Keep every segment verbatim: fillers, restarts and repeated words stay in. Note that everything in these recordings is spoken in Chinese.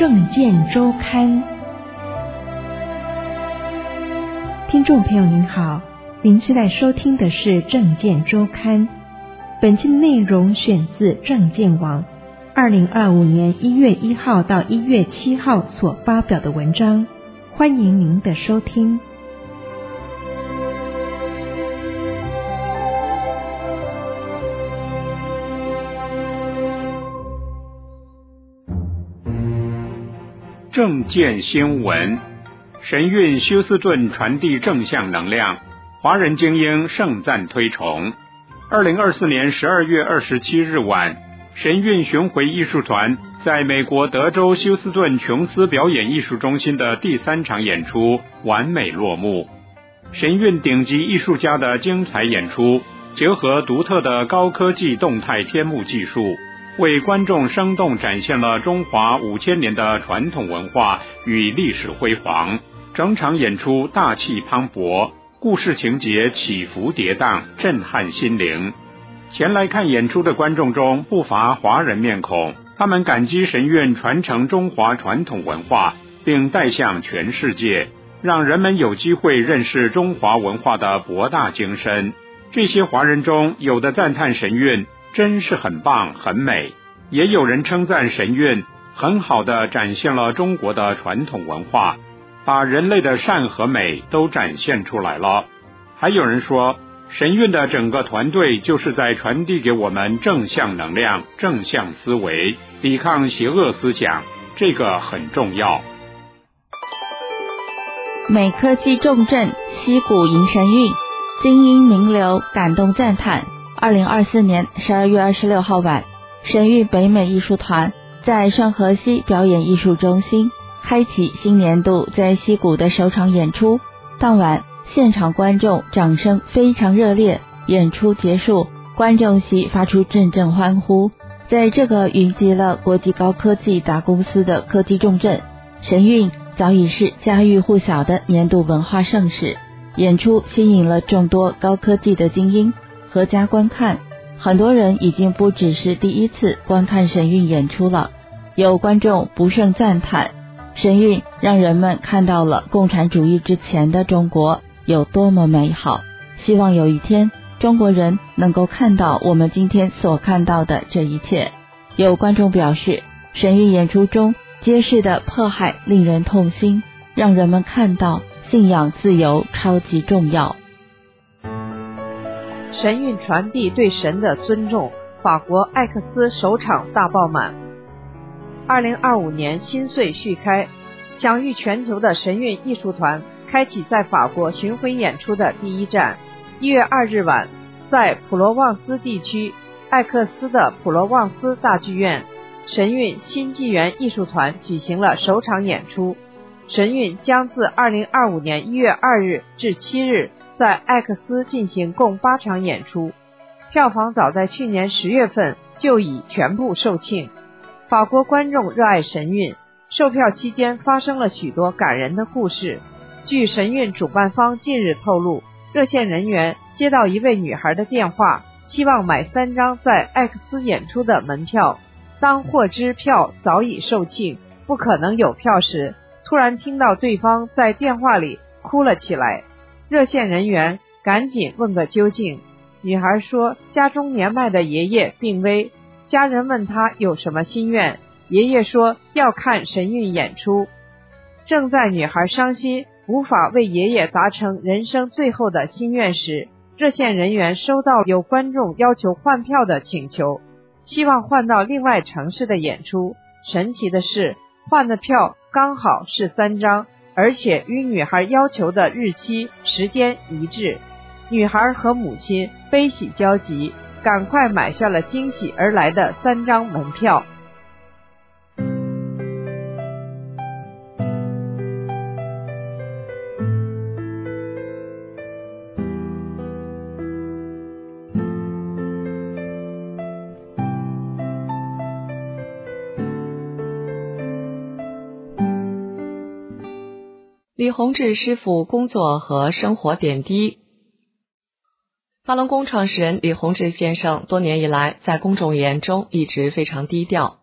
政见周刊。听众朋友您好，您现在收听的是政见周刊。本期的内容选自政见网二零二五年一月一号到一月七号所发表的文章，欢迎您的收听。 政见新闻，神韵休斯顿传递正向能量，华人精英盛赞推崇。二零二四年十二月二十七日晚，神韵巡回艺术团在美国德州休斯顿琼斯表演艺术中心的第三场演出完美落幕。神韵顶级艺术家的精彩演出，结合独特的高科技动态天幕技术，为观众生动展现了中华五千年的传统文化与历史辉煌。整场演出大气磅礴，故事情节起伏跌宕，震撼心灵。前来看演出的观众中不乏华人面孔，他们感激神韵传承中华传统文化，并带向全世界，让人们有机会认识中华文化的博大精深。这些华人中，有的赞叹神韵真是很棒很美，也有人称赞神韵很好地展现了中国的传统文化，把人类的善和美都展现出来了。还有人说，神韵的整个团队就是在传递给我们正向能量、正向思维，抵抗邪恶思想，这个很重要。 美科技重镇溪谷迎神韵，精英名流感动赞叹。二零二四年十二月二十六号晚，神韵北美艺术团在圣荷西表演艺术中心开启新年度在溪谷的首场演出。当晚现场观众掌声非常热烈，演出结束，观众席发出阵阵欢呼。在这个云集了国际高科技大公司的科技重镇，神韵早已是家喻户晓的年度文化盛事。演出吸引了众多高科技的精英阖家观看，很多人已经不只是第一次观看神韵演出了。有观众不胜赞叹，神韵让人们看到了共产主义之前的中国有多么美好，希望有一天中国人能够看到我们今天所看到的这一切。有观众表示，神韵演出中揭示的迫害令人痛心，让人们看到信仰自由超级重要。 神韵传递对神的尊重，法国艾克斯首场大爆满。二零二五年新岁续开，享誉全球的神韵艺术团开启在法国巡回演出的第一站。一月二日晚，在普罗旺斯地区艾克斯的普罗旺斯大剧院，神韵新纪元艺术团举行了首场演出。神韵将自二零二五年一月二日至七日在艾克斯进行共八场演出，票房早在去年十月份就已全部售罄。法国观众热爱神韵，售票期间发生了许多感人的故事。据神韵主办方近日透露，热线人员接到一位女孩的电话，希望买三张在艾克斯演出的门票。当获知票早已售罄，不可能有票时，突然听到对方在电话里哭了起来。热线人员赶紧问个究竟，女孩说家中年迈的爷爷病危，家人问她有什么心愿，爷爷说要看神韵演出。正在女孩伤心无法为爷爷达成人生最后的心愿时，热线人员收到有观众要求换票的请求，希望换到另外城市的演出。神奇的是，换的票刚好是三张，而且与女孩要求的日期时间一致。女孩和母亲悲喜交集，赶快买下了惊喜而来的三张门票。 李洪志师傅工作和生活点滴。法轮功创始人李洪志先生多年以来在公众眼中一直非常低调，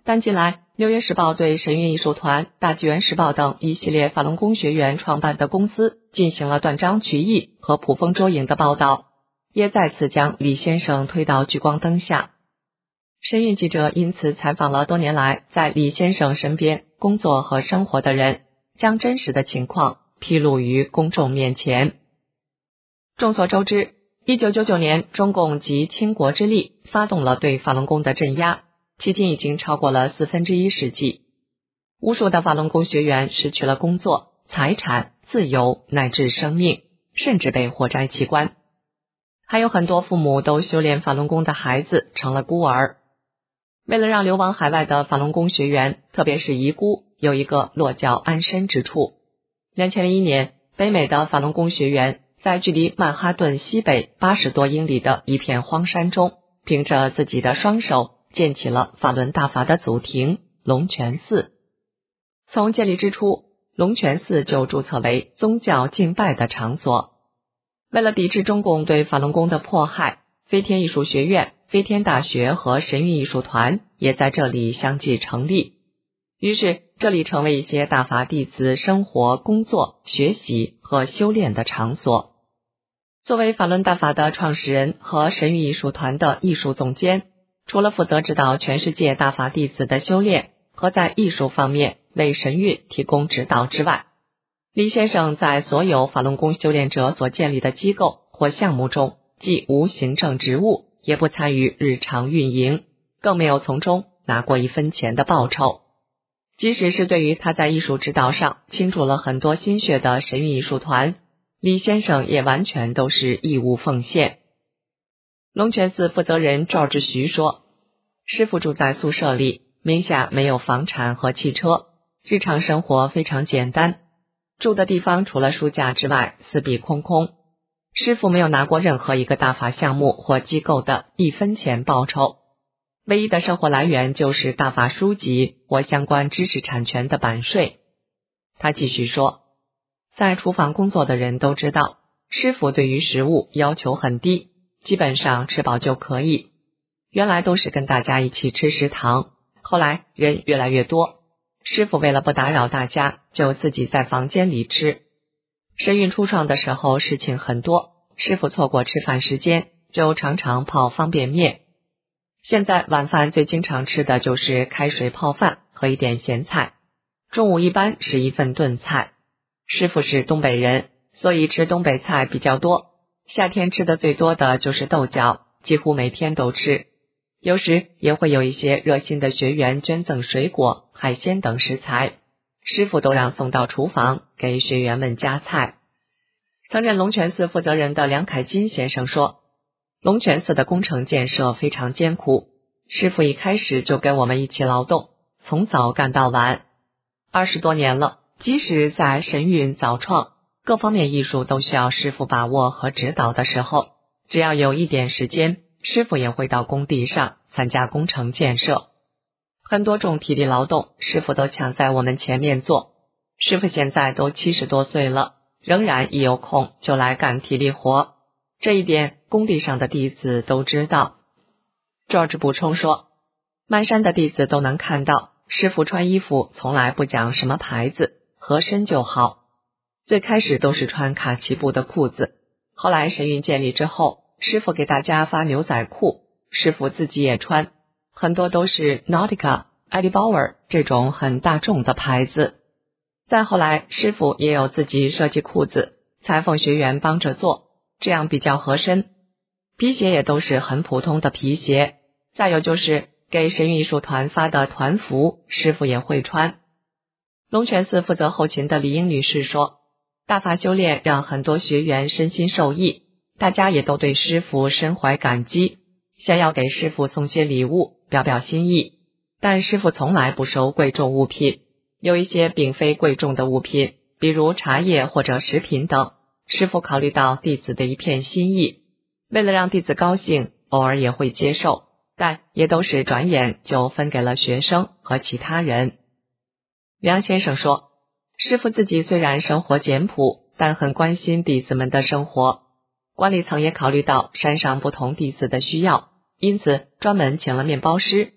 但近来，《纽约时报》对神韵艺术团、大纪元时报等一系列法轮功学员创办的公司进行了断章取义和捕风捉影的报道，也再次将李先生推到聚光灯下。神韵记者因此采访了多年来在李先生身边工作和生活的人，将真实的情况披露于公众面前。众所周知，一九九九年，中共集倾国之力发动了对法轮功的镇压，迄今已经超过了四分之一世纪。无数的法轮功学员失去了工作、财产、自由乃至生命，甚至被活摘器官。还有很多父母都修炼法轮功的孩子成了孤儿。为了让流亡海外的法轮功学员，特别是遗孤，有一个落脚安身之处，两千零一年，北美的法轮功学员在距离曼哈顿西北八十多英里的一片荒山中，凭着自己的双手建起了法轮大法的祖庭龙泉寺。从建立之初，龙泉寺就注册为宗教敬拜的场所。为了抵制中共对法轮功的迫害，飞天艺术学院、飞天大学和神韵艺术团也在这里相继成立。于是，这里成为一些大法弟子生活、工作、学习和修炼的场所。作为法轮大法的创始人和神韵艺术团的艺术总监，除了负责指导全世界大法弟子的修炼和在艺术方面为神韵提供指导之外，李先生在所有法轮功修炼者所建立的机构或项目中，既无行政职务，也不参与日常运营，更没有从中拿过一分钱的报酬。即使是对于他在艺术指导上倾注了很多心血的神韵艺术团，李先生也完全都是义务奉献。龙泉寺负责人赵志徐说，师父住在宿舍里，名下没有房产和汽车，日常生活非常简单，住的地方除了书架之外四壁空空。师父没有拿过任何一个大法项目或机构的一分钱报酬，唯一的生活来源就是大法书籍或相关知识产权的版税。他继续说，在厨房工作的人都知道，师父对于食物要求很低，基本上吃饱就可以。原来都是跟大家一起吃食堂，后来人越来越多，师父为了不打扰大家，就自己在房间里吃。神韵初创的时候事情很多，师父错过吃饭时间，就常常泡方便面。现在晚饭最经常吃的就是开水泡饭和一点咸菜，中午一般是一份炖菜。师父是东北人，所以吃东北菜比较多，夏天吃的最多的就是豆角，几乎每天都吃。有时也会有一些热心的学员捐赠水果、海鲜等食材，师父都让送到厨房给学员们夹菜。曾任龙泉寺负责人的梁凯金先生说，龙泉寺的工程建设非常艰苦，师父一开始就跟我们一起劳动，从早干到晚。二十多年了，即使在神韵早创，各方面艺术都需要师父把握和指导的时候，只要有一点时间，师父也会到工地上参加工程建设。很多重体力劳动，师父都抢在我们前面做。师父现在都七十多岁了，仍然一有空就来干体力活，这一点工地上的弟子都知道。George 补充说，满山的弟子都能看到，师父穿衣服从来不讲什么牌子，合身就好。最开始都是穿卡其布的裤子，后来神韵建立之后，师父给大家发牛仔裤，师父自己也穿，很多都是 Nautica、Eddie Bauer 这种很大众的牌子。再后来，师父也有自己设计裤子，裁缝学员帮着做，这样比较合身。皮鞋也都是很普通的皮鞋。再有就是给神韵艺术团发的团服，师父也会穿。龙泉寺负责后勤的李英女士说，大法修炼让很多学员身心受益，大家也都对师父深怀感激，想要给师父送些礼物表表心意。但师父从来不收贵重物品，有一些并非贵重的物品，比如茶叶或者食品等，师父考虑到弟子的一片心意，为了让弟子高兴，偶尔也会接受，但也都是转眼就分给了学生和其他人。梁先生说，师父自己虽然生活简朴，但很关心弟子们的生活。管理层也考虑到山上不同弟子的需要，因此专门请了面包师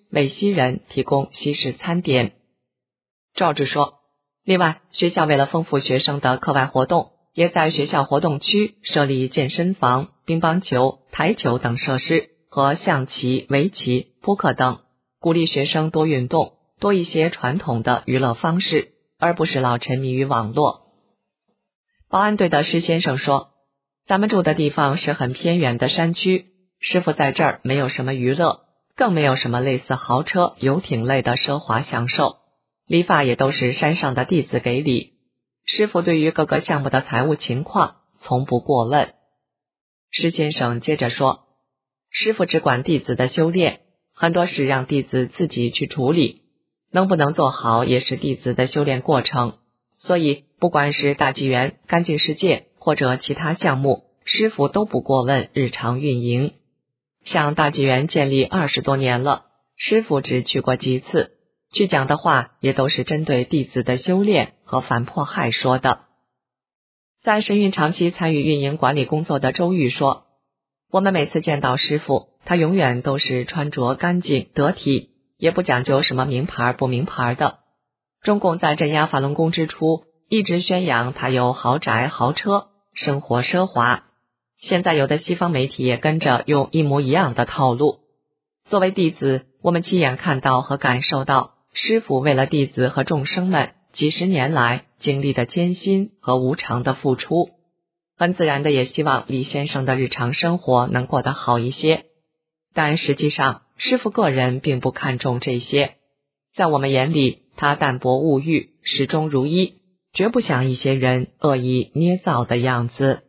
为西人提供西式餐点。赵志说，另外，学校为了丰富学生的课外活动，也在学校活动区设立健身房、乒乓球、台球等设施和象棋、围棋、扑克等，鼓励学生多运动，多一些传统的娱乐方式，而不是老沉迷于网络。保安队的施先生说，咱们住的地方是很偏远的山区，师傅在这儿没有什么娱乐，更没有什么类似豪车、游艇类的奢华享受，理发也都是山上的弟子给理。师傅对于各个项目的财务情况从不过问。施先生接着说，师傅只管弟子的修炼，很多事让弟子自己去处理，能不能做好也是弟子的修炼过程，所以不管是大纪元、干净世界或者其他项目，师傅都不过问日常运营。像大纪元建立二十多年了，师傅只去过几次，去讲的话也都是针对弟子的修炼和反迫害说的。在神韵长期参与运营管理工作的周玉说，我们每次见到师傅，他永远都是穿着干净得体，也不讲究什么名牌不名牌的。中共在镇压法轮功之初，一直宣扬他有豪宅豪车，生活奢华，现在有的西方媒体也跟着用一模一样的套路。作为弟子，我们亲眼看到和感受到师父为了弟子和众生们几十年来经历的艰辛和无偿的付出，很自然的也希望李先生的日常生活能过得好一些。但实际上，师父个人并不看重这些，在我们眼里，他淡泊物欲，始终如一，绝不像一些人恶意捏造的样子。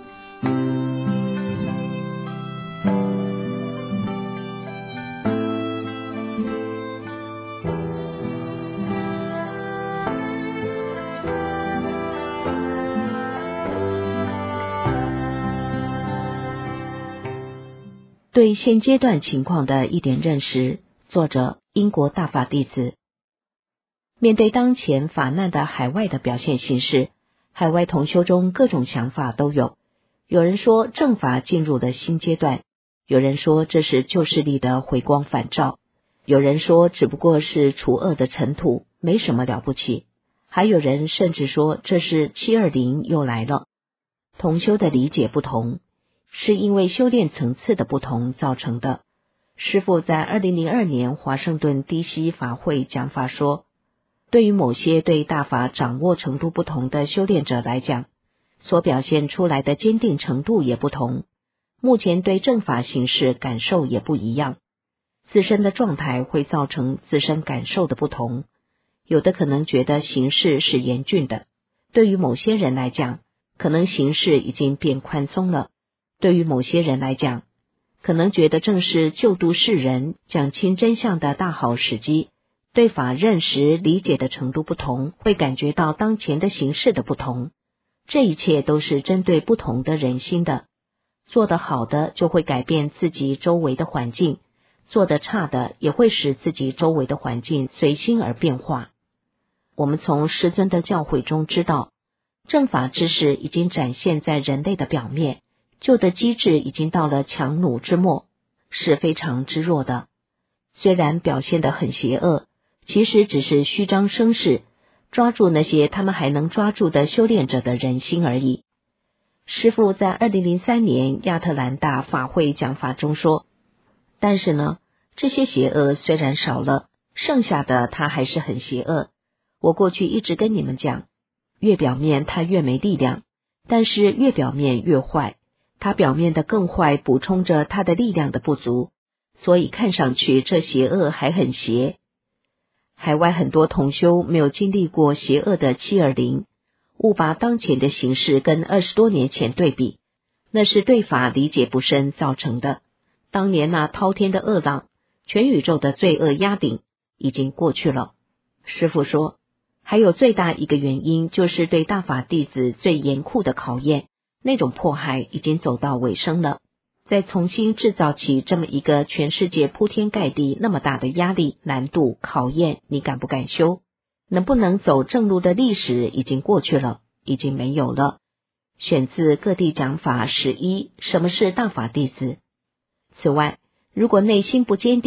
对现阶段情况的一点认识，作者英国大法弟子。面对当前法难的海外的表现形式，海外同修中各种想法都有。有人说正法进入了新阶段，有人说这是旧势力的回光返照，有人说只不过是除恶的尘土，没什么了不起，还有人甚至说这是七二零又来了。同修的理解不同，是因为修炼层次的不同造成的。师父在二零零二年华盛顿 D C 法会讲法说，对于某些对大法掌握程度不同的修炼者来讲，所表现出来的坚定程度也不同，目前对正法形式感受也不一样，自身的状态会造成自身感受的不同，有的可能觉得形势是严峻的，对于某些人来讲，可能形势已经变宽松了，对于某些人来讲，可能觉得正是救度世人、讲清真相的大好时机，对法认识理解的程度不同，会感觉到当前的形势的不同。这一切都是针对不同的人心的，做得好的就会改变自己周围的环境，做得差的也会使自己周围的环境随心而变化。我们从师尊的教诲中知道，正法之势已经展现在人类的表面，旧的机制已经到了强弩之末，是非常之弱的。虽然表现得很邪恶，其实只是虚张声势，抓住那些他们还能抓住的修炼者的人心而已。师父在二零零三年亚特兰大法会讲法中说，但是呢，这些邪恶虽然少了，剩下的它还是很邪恶。我过去一直跟你们讲，越表面它越没力量，但是越表面越坏，它表面的更坏，补充着它的力量的不足，所以看上去这邪恶还很邪。海外很多同修没有经历过邪恶的七二零，误把当前的形势跟二十多年前对比，那是对法理解不深造成的。当年那滔天的恶浪，全宇宙的罪恶压顶，已经过去了。师父说，还有最大一个原因就是对大法弟子最严酷的考验，那种迫害已经走到尾声了。再重新制造起这么一个全世界铺天盖地那么大的压力、难度、考验，你敢不敢修？能不能走正路的历史已经过去了，已经没有了。选自各地讲法十一，什么是大法弟子？此外，如果内心不坚定，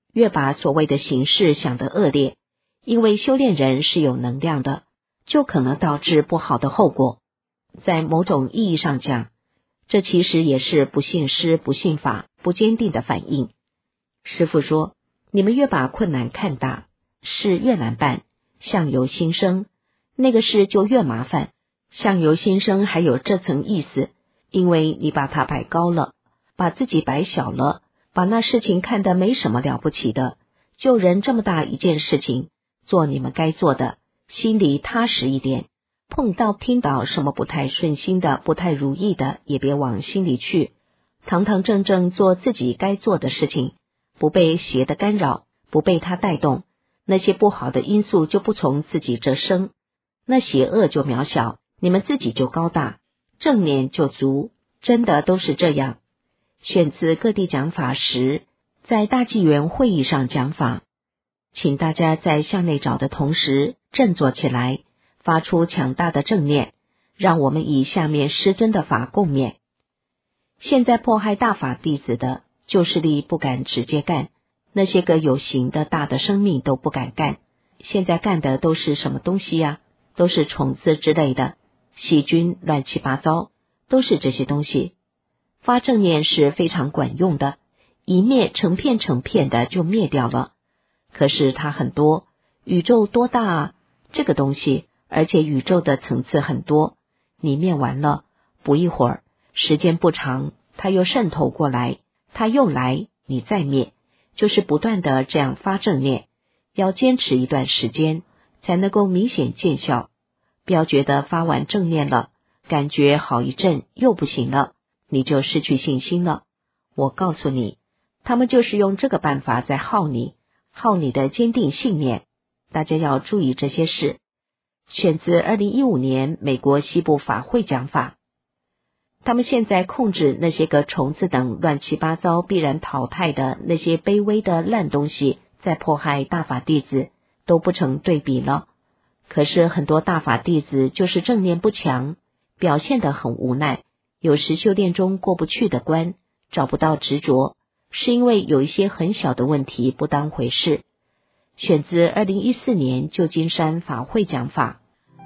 越把所谓的形式想得恶劣，因为修炼人是有能量的，就可能导致不好的后果。在某种意义上讲，这其实也是不信师、不信法、不坚定的反应。师父说，你们越把困难看大，事越难办，相由心生，那个事就越麻烦。相由心生还有这层意思，因为你把它摆高了，把自己摆小了，把那事情看得没什么了不起的，救人这么大一件事情，做你们该做的，心里踏实一点。碰到听到什么不太顺心的、不太如意的，也别往心里去，堂堂正正做自己该做的事情，不被邪的干扰，不被它带动，那些不好的因素就不从自己这生，那邪恶就渺小，你们自己就高大，正念就足，真的都是这样。选自各地讲法时，在大纪元会议上讲法，请大家在向内找的同时振作起来，发出强大的正念，让我们以下面师尊的法共勉。现在迫害大法弟子的，旧势力不敢直接干，那些个有形的大的生命都不敢干，现在干的都是什么东西呀？都是虫子之类的，细菌乱七八糟，都是这些东西。发正念是非常管用的，一灭成片成片的就灭掉了。可是它很多，宇宙多大啊，这个东西，而且宇宙的层次很多，你灭完了，不一会儿，时间不长，它又渗透过来，它又来，你再灭，就是不断的这样发正念，要坚持一段时间，才能够明显见效。不要觉得发完正念了，感觉好一阵又不行了，你就失去信心了。我告诉你，他们就是用这个办法在耗你，耗你的坚定信念。大家要注意这些事。选自二零一五年美国西部法会讲法。他们现在控制那些个虫子等乱七八糟必然淘汰的那些卑微的烂东西，在迫害大法弟子，都不成对比了。可是很多大法弟子就是正念不强，表现得很无奈，有时修炼中过不去的关，找不到执着，是因为有一些很小的问题不当回事。选自二零一四年旧金山法会讲法。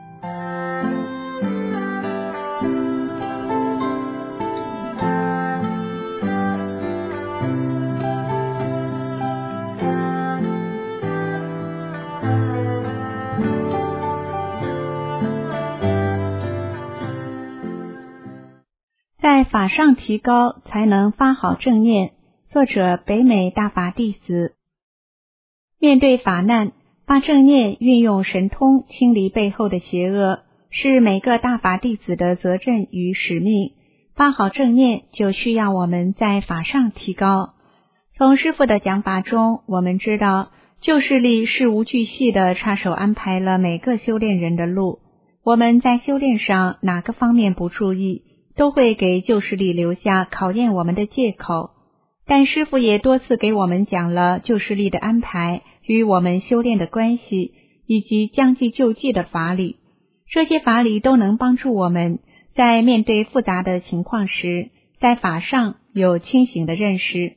在法上提高，才能发好正念。作者北美大法弟子。面对法难，发正念，运用神通清理背后的邪恶，是每个大法弟子的责任与使命。发好正念，就需要我们在法上提高。从师父的讲法中，我们知道旧势力事无巨细地插手安排了每个修炼人的路。我们在修炼上哪个方面不注意，都会给旧势力留下考验我们的借口。但师父也多次给我们讲了旧势力的安排与我们修炼的关系，以及将计就计的法理。这些法理都能帮助我们在面对复杂的情况时，在法上有清醒的认识。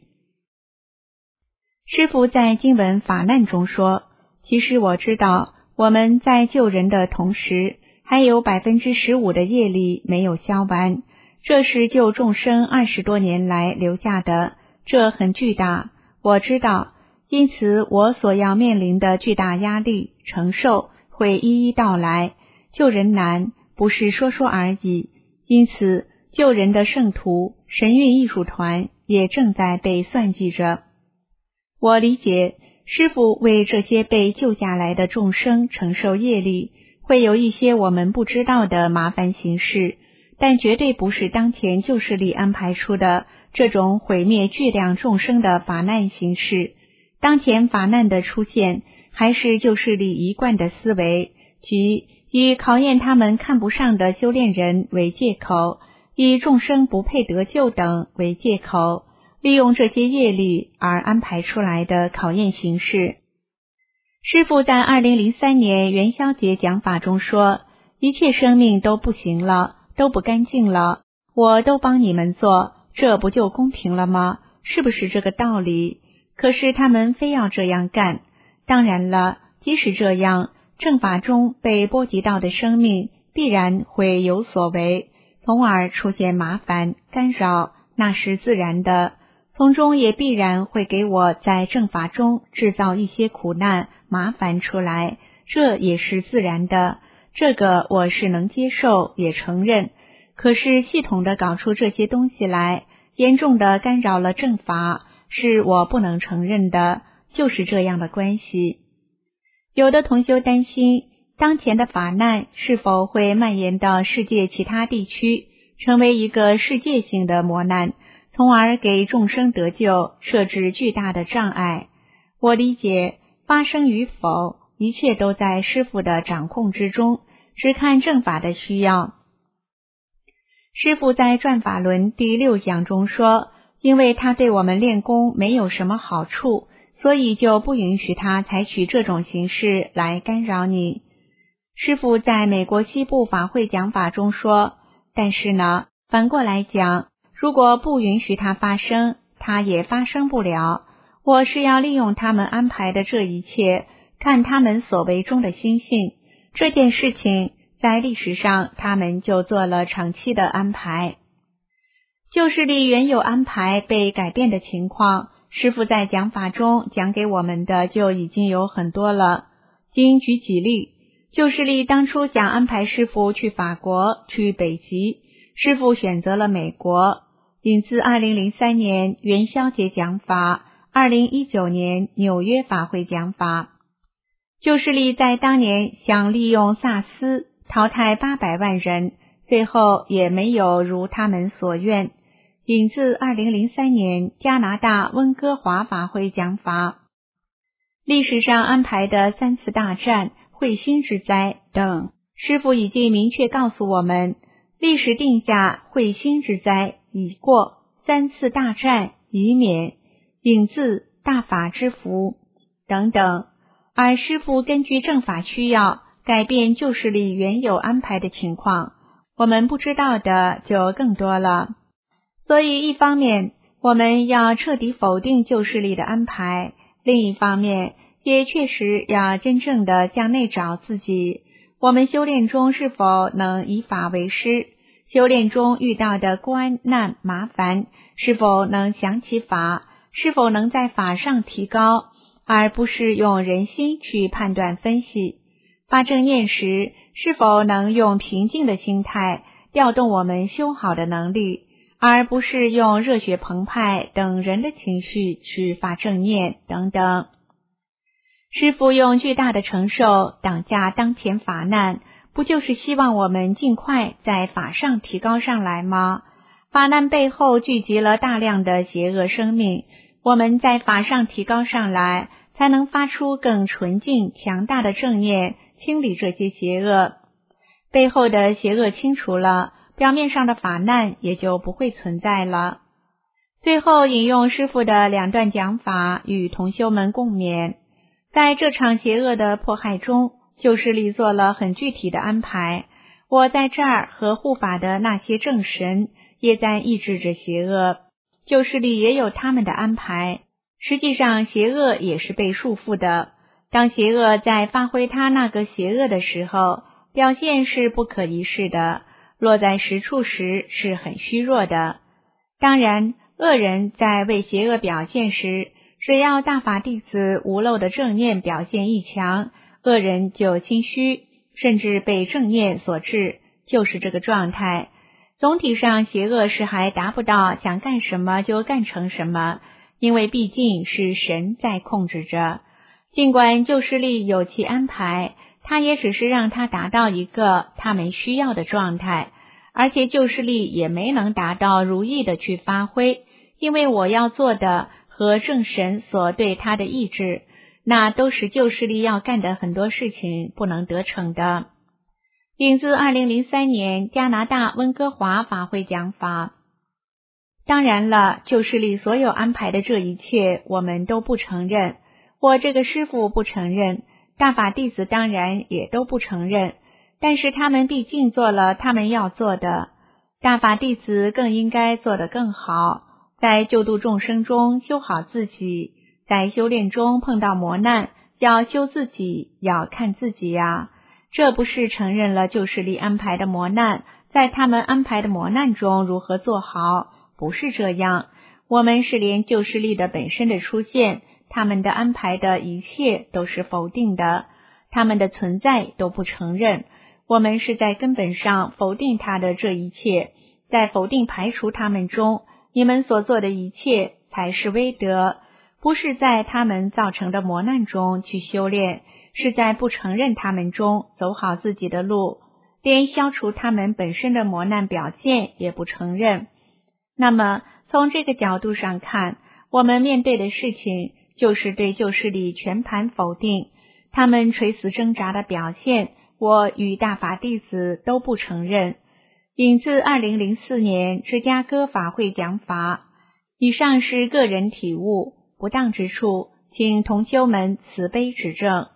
师父在经文法难中说，其实我知道我们在救人的同时，还有百分之十五的业力没有消完，这是救众生二十多年来留下的，这很巨大，我知道，因此我所要面临的巨大压力承受会一一道来。救人难，不是说说而已，因此救人的圣徒神韵艺术团也正在被算计着。我理解师父为这些被救下来的众生承受业力，会有一些我们不知道的麻烦形式，但绝对不是当前旧势力安排出的这种毁灭巨量众生的法难形式。当前法难的出现，还是旧势力一贯的思维，即以考验他们看不上的修炼人为借口，以众生不配得救等为借口，利用这些业力而安排出来的考验形式。师父在二零零三年元宵节讲法中说，一切生命都不行了，都不干净了，我都帮你们做，这不就公平了吗？是不是这个道理？ 可是他们非要这样干。当然了，即使这样，正法中被波及到的生命必然会有所为，从而出现麻烦干扰，那是自然的。从中也必然会给我在正法中制造一些苦难麻烦出来，这也是自然的，这个我是能接受也承认。可是系统的搞出这些东西来，严重的干扰了正法，是我不能承认的，就是这样的关系。有的同修担心，当前的法难是否会蔓延到世界其他地区，成为一个世界性的磨难，从而给众生得救设置巨大的障碍。我理解，发生与否，一切都在师父的掌控之中，只看正法的需要。师父在转法轮第六讲中说，因为他对我们练功没有什么好处，所以就不允许他采取这种形式来干扰你。师父在美国西部法会讲法中说，但是呢，反过来讲，如果不允许它发生，它也发生不了。我是要利用他们安排的这一切，看他们所为中的心性。这件事情在历史上他们就做了长期的安排。旧势力原有安排被改变的情况，师父在讲法中讲给我们的就已经有很多了。仅举几例，旧势力当初想安排师父去法国、去北极，师父选择了美国，引自二零零三年元宵节讲法，二零一九年纽约法会讲法。旧势力在当年想利用萨斯淘汰八百万人，最后也没有如他们所愿，引自二零零三年加拿大温哥华法会讲法。历史上安排的三次大战、彗星之灾等，师父已经明确告诉我们，历史定下彗星之灾已过，三次大战已免，引自大法之福等等。而师父根据正法需要，改变旧势力原有安排的情况，我们不知道的就更多了。所以一方面我们要彻底否定旧势力的安排，另一方面也确实要真正的向内找自己，我们修炼中是否能以法为师，修炼中遇到的关难麻烦，是否能想起法，是否能在法上提高，而不是用人心去判断分析。发正念时，是否能用平静的心态调动我们修好的能力，而不是用热血澎湃等人的情绪去发正念等等。师父用巨大的承受挡下当前法难，不就是希望我们尽快在法上提高上来吗？法难背后聚集了大量的邪恶生命，我们在法上提高上来，才能发出更纯净强大的正念，清理这些邪恶。背后的邪恶清除了，表面上的法难也就不会存在了。最后引用师父的两段讲法与同修们共勉。在这场邪恶的迫害中，旧势力做了很具体的安排，我在这儿和护法的那些正神也在抑制着邪恶，旧势力也有他们的安排。实际上邪恶也是被束缚的，当邪恶在发挥他那个邪恶的时候，表现是不可一世的，落在实处时是很虚弱的。当然，恶人在为邪恶表现时，只要大法弟子无漏的正念表现异强，恶人就心虚，甚至被正念所致，就是这个状态。总体上邪恶是还达不到想干什么就干成什么，因为毕竟是神在控制着。尽管旧势力有其安排，他也只是让他达到一个他们需要的状态，而且旧势力也没能达到如意的去发挥，因为我要做的和正神所对他的意志，那都是旧势力要干的很多事情不能得逞的。引自二零零三年加拿大温哥华法会讲法。当然了，旧势力所有安排的这一切我们都不承认，我这个师父不承认，大法弟子当然也都不承认，但是他们毕竟做了他们要做的，大法弟子更应该做得更好，在救度众生中修好自己， 在修炼中碰到磨难，要修自己，要看自己呀。这不是承认了旧势力安排的磨难，在他们安排的磨难中如何做好，不是这样。我们是连旧势力的本身的出现，他们的安排的一切都是否定的，他们的存在都不承认。我们是在根本上否定他的这一切，在否定排除他们中，你们所做的一切才是威德，不是在他们造成的磨难中去修炼，是在不承认他们中走好自己的路，连消除他们本身的磨难表现也不承认。那么从这个角度上看，我们面对的事情就是对旧势力全盘否定，他们垂死挣扎的表现，我与大法弟子都不承认。引自二零零四年芝加哥法会讲法。以上是个人体悟，不当之处，请同修们慈悲指正。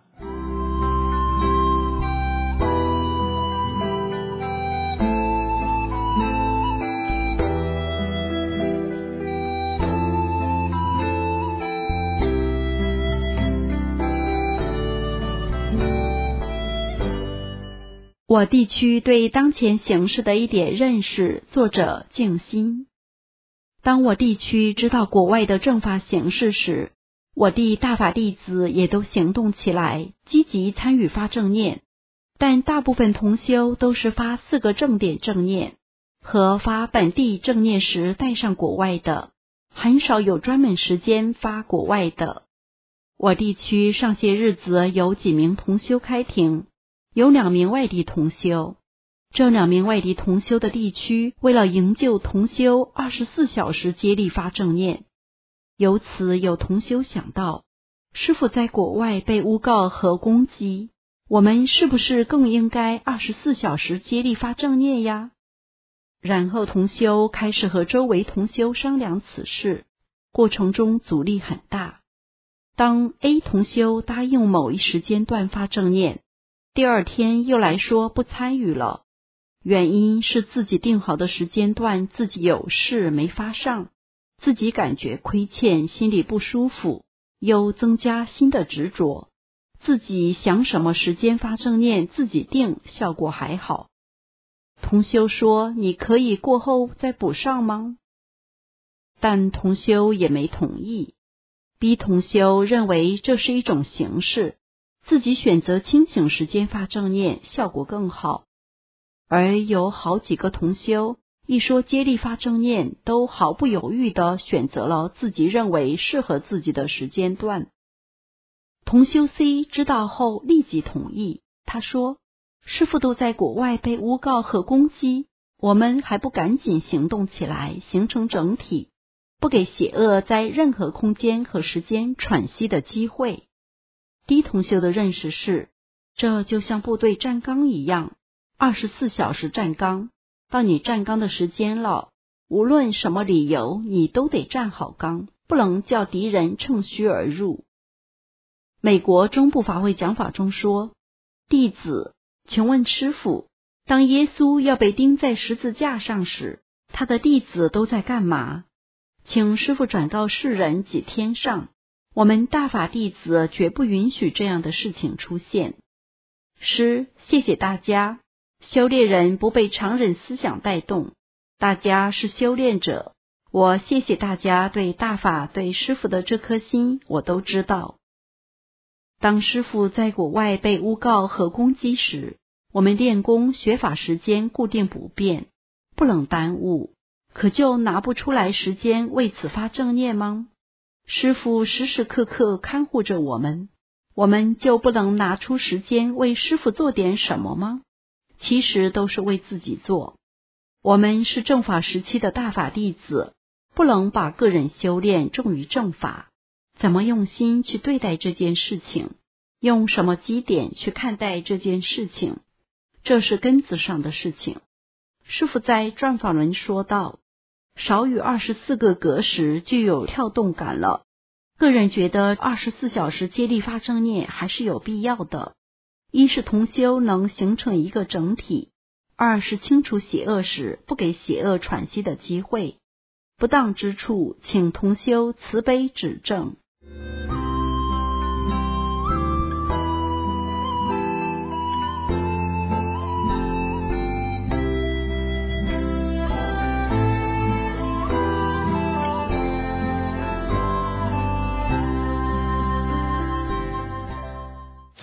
我地区对当前形势的一点认识，作者静心。当我地区知道国外的正法形势时，我地大法弟子也都行动起来，积极参与发正念，但大部分同修都是发四个正点正念和发本地正念时带上国外的，很少有专门时间发国外的。我地区上些日子有几名同修开庭，有两名外地同修。这两名外地同修的地区为了营救同修二十四小时接力发正念，由此有同修想到，师父在国外被诬告和攻击，我们是不是更应该二十四小时接力发正念呀？然后同修开始和周围同修商量此事，过程中阻力很大。当 A 同修答应某一时间段发正念，第二天又来说不参与了，原因是自己定好的时间段自己有事没发上，自己感觉亏欠，心里不舒服，又增加新的执着，自己想什么时间发正念自己定，效果还好。同修说你可以过后再补上吗？但同修也没同意。 B 同修认为这是一种形式，自己选择清醒时间发正念效果更好。而有好几个同修一说接力发正念，都毫不犹豫地选择了自己认为适合自己的时间段。同修 C 知道后立即同意，他说师父都在国外被诬告和攻击，我们还不赶紧行动起来，形成整体，不给邪恶在任何空间和时间喘息的机会。D 同修的认识是，这就像部队站岗一样，二十四小时站岗，到你站岗的时间了，无论什么理由，你都得站好岗，不能叫敌人趁虚而入。美国中部法会讲法中说，弟子，请问师父，当耶稣要被钉在十字架上时，他的弟子都在干嘛？请师父转告世人及天上，我们大法弟子绝不允许这样的事情出现。师，谢谢大家。修炼人不被常人思想带动，大家是修炼者，我谢谢大家对大法对师父的这颗心，我都知道。当师父在国外被诬告和攻击时，我们练功学法时间固定不变，不能耽误，可就拿不出来时间为此发正念吗？师父时时刻刻看护着我们，我们就不能拿出时间为师父做点什么吗？其实都是为自己做。我们是正法时期的大法弟子，不能把个人修炼重于正法。怎么用心去对待这件事情，用什么基点去看待这件事情，这是根子上的事情。师父在转法轮说道，少于二十四个格时就有跳动感了。个人觉得二十四小时接力发正念还是有必要的。一是同修能形成一个整体，二是清除邪恶时不给邪恶喘息的机会。不当之处，请同修慈悲指正。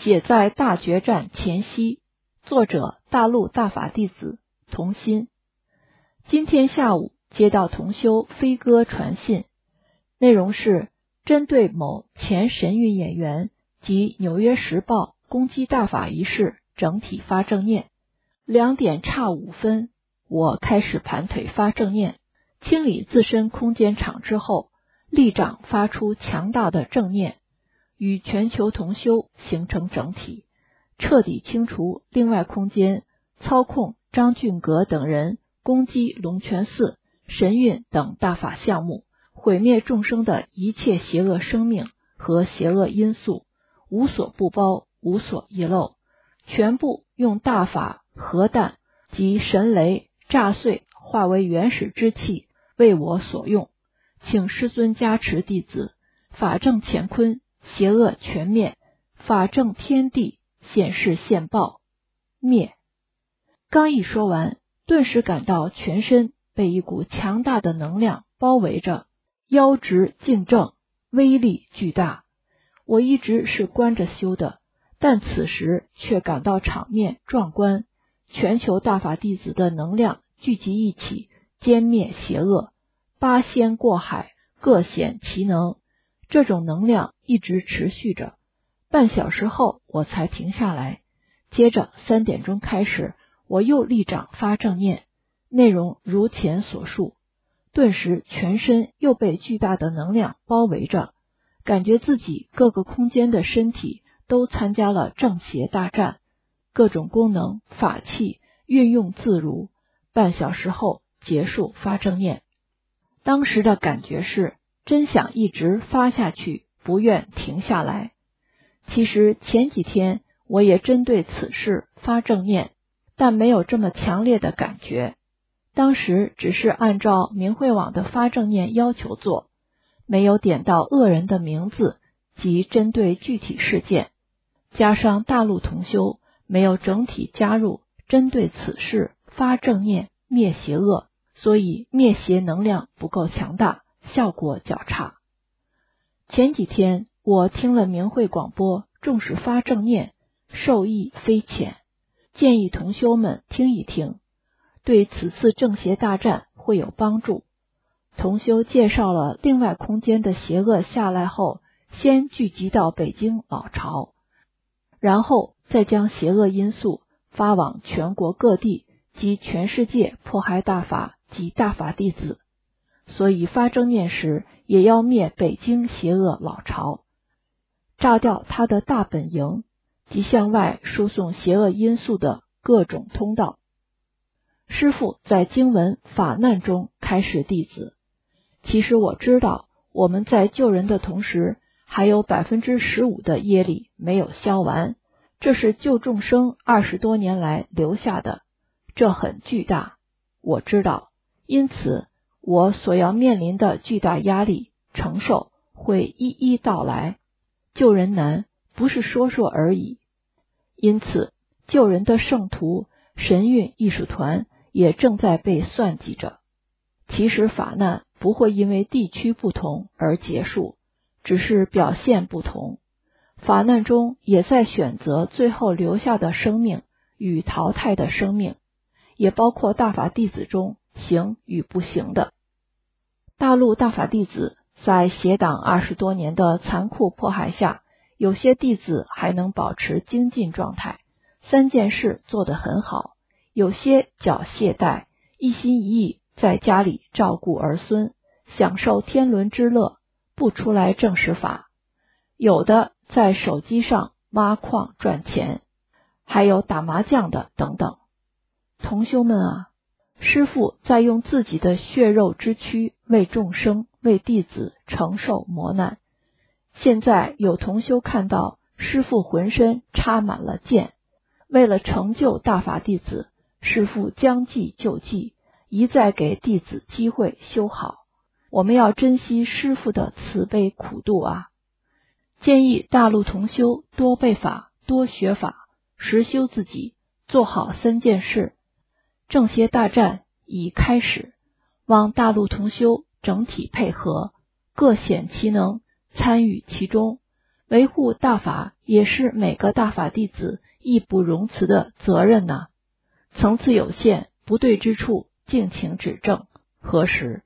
写在大决战前夕，作者大陆大法弟子童心。今天下午接到同修飞鸽传信，内容是针对某前神韵演员及纽约时报攻击大法一事整体发正念。两点差五分，我开始盘腿发正念，清理自身空间场之后，力掌发出强大的正念，与全球同修形成整体，彻底清除另外空间操控张俊阁等人攻击龙泉寺、神韵等大法项目，毁灭众生的一切邪恶生命和邪恶因素，无所不包，无所遗漏，全部用大法核弹及神雷炸碎，化为原始之气为我所用，请师尊加持弟子，法正乾坤，邪恶全灭，法正天地，显示现报灭。刚一说完，顿时感到全身被一股强大的能量包围着，腰直劲正，威力巨大。我一直是关着修的，但此时却感到场面壮观，全球大法弟子的能量聚集一起，歼灭邪恶，八仙过海，各显其能。这种能量一直持续着，半小时后我才停下来。接着三点钟开始，我又力掌发正念，内容如前所述，顿时全身又被巨大的能量包围着，感觉自己各个空间的身体都参加了正邪大战，各种功能法器运用自如。半小时后结束发正念，当时的感觉是真想一直发下去，不愿停下来。其实前几天我也针对此事发正念，但没有这么强烈的感觉。当时只是按照明慧网的发正念要求做，没有点到恶人的名字及针对具体事件，加上大陆同修没有整体加入针对此事发正念灭邪恶，所以灭邪能量不够强大，效果较差。前几天我听了明慧广播，重视发正念，受益非浅，建议同修们听一听，对此次正邪大战会有帮助。同修介绍了另外空间的邪恶下来后，先聚集到北京老巢，然后再将邪恶因素发往全国各地及全世界迫害大法及大法弟子，所以发正念时也要灭北京邪恶老巢，炸掉他的大本营及向外输送邪恶因素的各种通道。师父在经文法难中开示弟子，其实我知道我们在救人的同时，还有 百分之十五 的业力没有消完，这是救众生二十多年来留下的，这很巨大，我知道，因此我所要面临的巨大压力承受会一一道来。救人难，不是说说而已，因此救人的圣徒神韵艺术团也正在被算计着。其实法难不会因为地区不同而结束，只是表现不同。法难中也在选择最后留下的生命与淘汰的生命，也包括大法弟子中行与不行的。大陆大法弟子在邪党二十多年的残酷迫害下，有些弟子还能保持精进状态，三件事做得很好，有些较懈怠，一心一意在家里照顾儿孙，享受天伦之乐，不出来正视法，有的在手机上挖矿赚钱，还有打麻将的等等。同修们啊，师父在用自己的血肉之躯为众生为弟子承受磨难。现在有同修看到师父浑身插满了剑，为了成就大法弟子，师父将计就计，一再给弟子机会修好。我们要珍惜师父的慈悲苦度啊！建议大陆同修多背法，多学法，实修自己，做好三件事。正邪大战已开始，望大陆同修整体配合，各显其能，参与其中， 维护大法也是每个大法弟子义不容辞的责任呐。层次有限，不对之处，敬请指正，核实。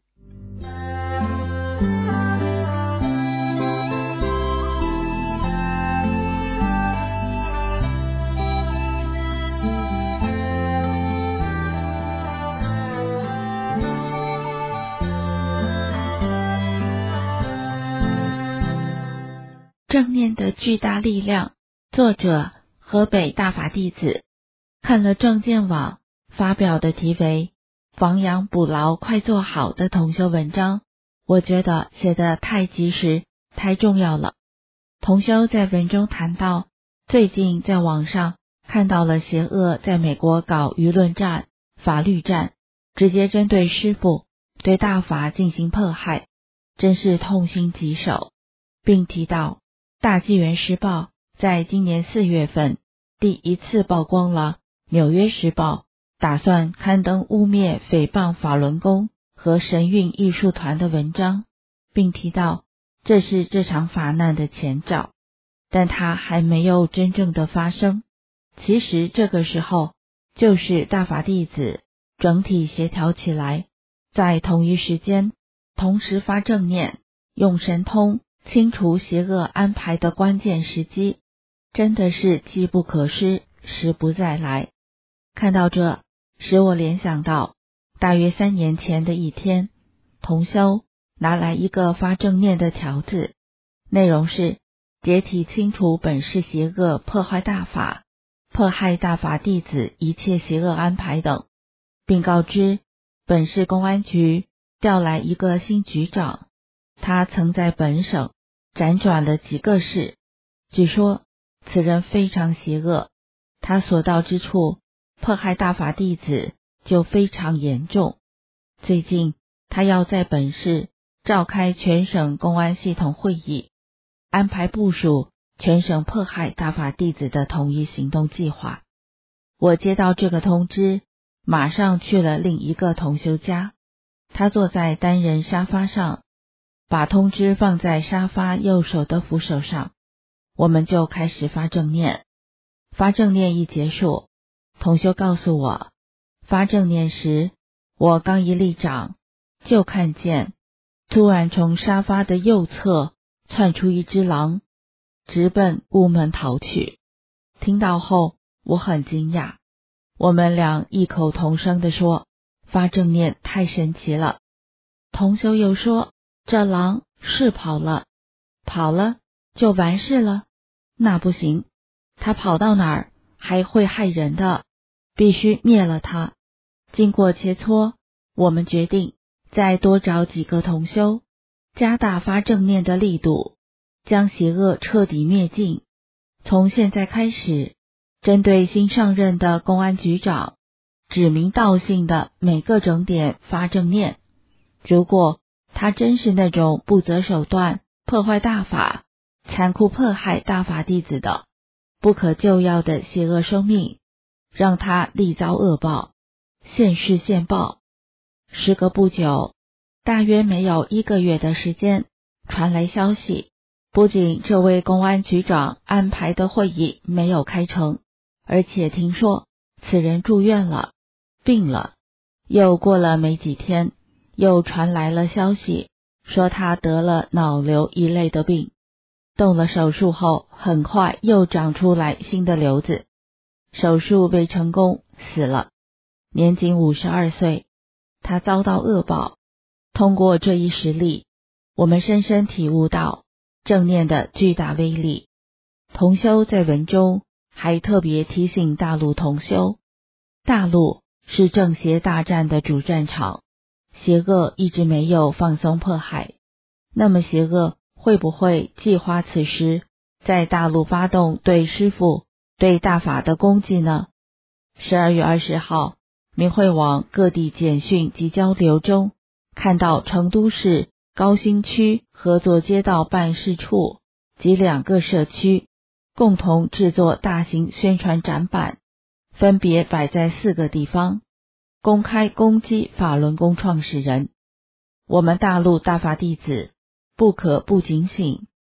正念的巨大力量，作者河北大法弟子。看了正见网发表的题为亡羊补牢快做好的同修文章，我觉得写得太及时太重要了。同修在文中谈到，最近在网上看到了邪恶在美国搞舆论战、法律战，直接针对师父对大法进行迫害，真是痛心疾首，并提到大纪元时报在今年四月份第一次曝光了纽约时报打算刊登污蔑诽谤法轮功和神韵艺术团的文章，并提到这是这场法难的前兆，但它还没有真正的发生。其实这个时候就是大法弟子整体协调起来，在同一时间同时发正念，用神通清除邪恶安排的关键时机，真的是机不可失，时不再来。看到这，使我联想到大约三年前的一天，同修拿来一个发正念的条子，内容是解体清除本市邪恶破坏大法，迫害大法弟子一切邪恶安排等，并告知本市公安局调来一个新局长，他曾在本省辗转了几个市，据说此人非常邪恶，他所到之处迫害大法弟子就非常严重。最近他要在本市召开全省公安系统会议，安排部署全省迫害大法弟子的统一行动计划。我接到这个通知，马上去了另一个同修家，他坐在单人沙发上，把通知放在沙发右手的扶手上，我们就开始发正念。发正念一结束，同修告诉我，发正念时，我刚一立掌，就看见突然从沙发的右侧窜出一只狼，直奔屋门逃去。听到后，我很惊讶，我们俩异口同声地说，发正念太神奇了。同修又说，这狼是跑了，跑了就完事了？那不行，它跑到哪儿还会害人的，必须灭了它。经过切磋，我们决定再多找几个同修，加大发正念的力度，将邪恶彻底灭尽。从现在开始，针对新上任的公安局长，指名道姓的每个整点发正念。如果他真是那种不择手段破坏大法、残酷迫害大法弟子的不可救药的邪恶生命，让他立遭恶报，现世现报。时隔不久，大约没有一个月的时间，传来消息，不仅这位公安局长安排的会议没有开成，而且听说此人住院了，病了。又过了没几天，又传来了消息，说他得了脑瘤一类的病，动了手术后，很快又长出来新的瘤子，手术未成功，死了，年仅五十二岁。他遭到恶报。通过这一实例，我们深深体悟到正念的巨大威力。同修在文中还特别提醒大陆同修，大陆是正邪大战的主战场，邪恶一直没有放松迫害，那么邪恶会不会计划此时在大陆发动对师父、对大法的攻击呢？十二月二十号，明慧网各地简讯及交流中，看到成都市高新区合作街道办事处及两个社区共同制作大型宣传展板，分别摆在四个地方，公开攻击法轮功创始人。我们大陆大法弟子不可不警醒，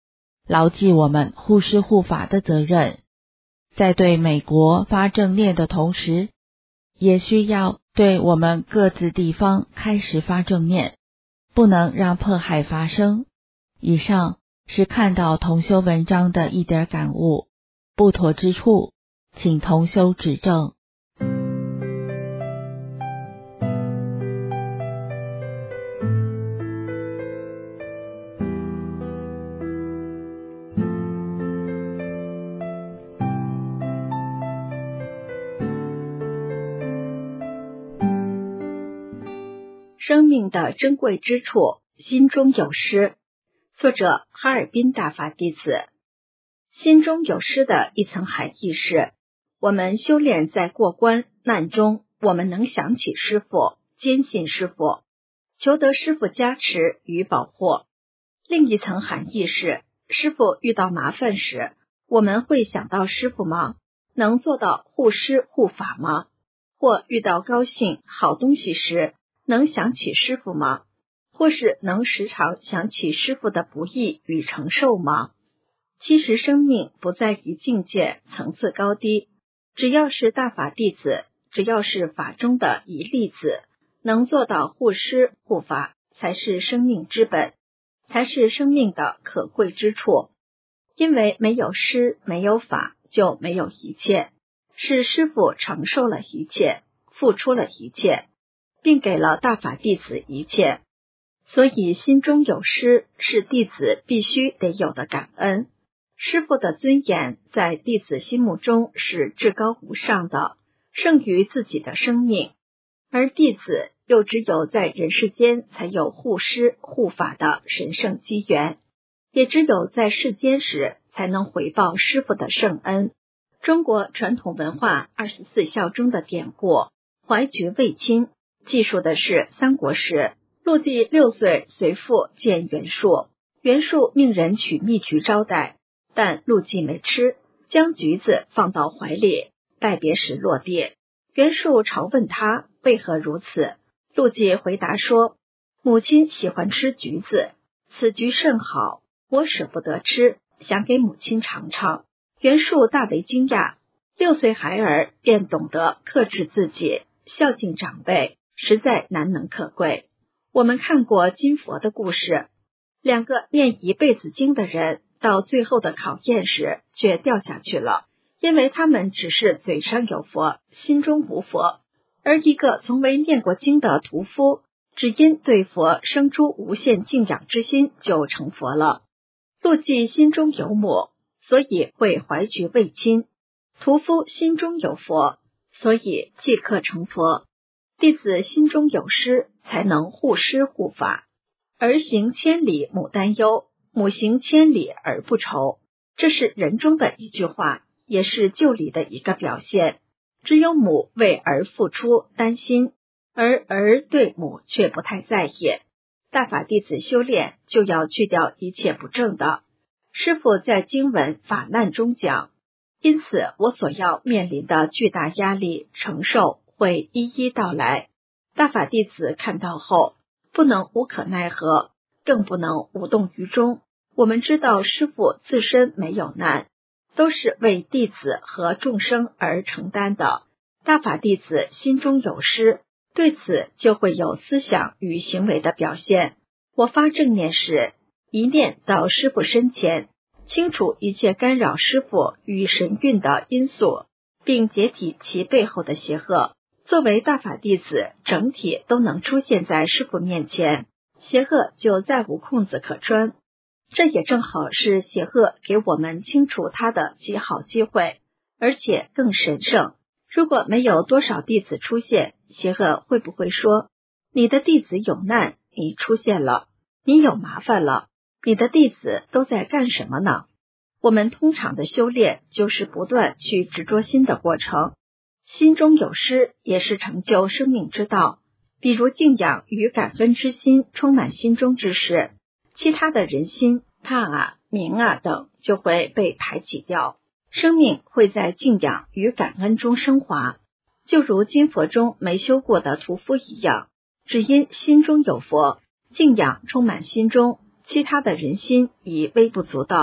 牢记我们护师护法的责任。在对美国发正念的同时，也需要对我们各自地方开始发正念，不能让迫害发生。以上是看到同修文章的一点感悟，不妥之处，请同修指正。 生命的珍贵之处，心中有诗。作者哈尔滨大法弟子。心中有诗的一层含义是，我们修炼在过关难中，我们能想起师父，坚信师父，求得师父加持与保护。另一层含义是，师父遇到麻烦时，我们会想到师父吗？能做到护师护法吗？或遇到高兴好东西时，能想起师父吗？或是能时常想起师父的不易与承受吗？其实生命不在于境界层次高低，只要是大法弟子，只要是法中的一粒子，能做到护师护法，才是生命之本，才是生命的可贵之处。因为没有师没有法，就没有一切，是师父承受了一切，付出了一切，并给了大法弟子一切，所以心中有师是弟子必须得有的感恩。师父的尊严在弟子心目中是至高无上的，胜于自己的生命，而弟子又只有在人世间才有护师护法的神圣机缘，也只有在世间时才能回报师父的圣恩。中国传统文化二十四孝中的典故怀菊卫青，记述的是三国时，陆绩六岁随父见袁术，袁术命人取蜜橘招待，但陆绩没吃，将橘子放到怀里，拜别时落地。袁术朝问他为何如此，陆绩回答说，母亲喜欢吃橘子，此橘甚好，我舍不得吃，想给母亲尝尝。袁术大为惊讶，六岁孩儿便懂得克制自己，孝敬长辈，实在难能可贵。我们看过金佛的故事，两个念一辈子经的人，到最后的考验时却掉下去了，因为他们只是嘴上有佛，心中无佛。而一个从未念过经的屠夫，只因对佛生出无限敬仰之心，就成佛了。陆绩心中有母，所以会怀菊卫青；屠夫心中有佛，所以即刻成佛。弟子心中有师，才能护师护法。儿行千里母担忧，母行千里儿不愁。这是人中的一句话，也是救理的一个表现。只有母为儿付出担心，而儿对母却不太在意。大法弟子修炼就要去掉一切不正的。师父在经文法难中讲，因此我所要面临的巨大压力承受会一一道来。大法弟子看到后，不能无可奈何，更不能无动于衷。我们知道师父自身没有难，都是为弟子和众生而承担的。大法弟子心中有师，对此就会有思想与行为的表现。我发正念时，一念到师父身前，清除一切干扰师父与神韵的因素，并解体其背后的邪恶。作为大法弟子，整体都能出现在师父面前，邪恶就再无空子可钻。这也正好是邪恶给我们清除它的极好机会，而且更神圣。如果没有多少弟子出现，邪恶会不会说，你的弟子有难，你出现了，你有麻烦了，你的弟子都在干什么呢？我们通常的修炼就是不断去执着心的过程，心中有师也是成就生命之道。比如敬仰与感恩之心充满心中之时，其他的人心、怕啊、名啊等就会被排挤掉，生命会在敬仰与感恩中升华，就如金佛中没修过的屠夫一样，只因心中有佛，敬仰充满心中，其他的人心已微不足道，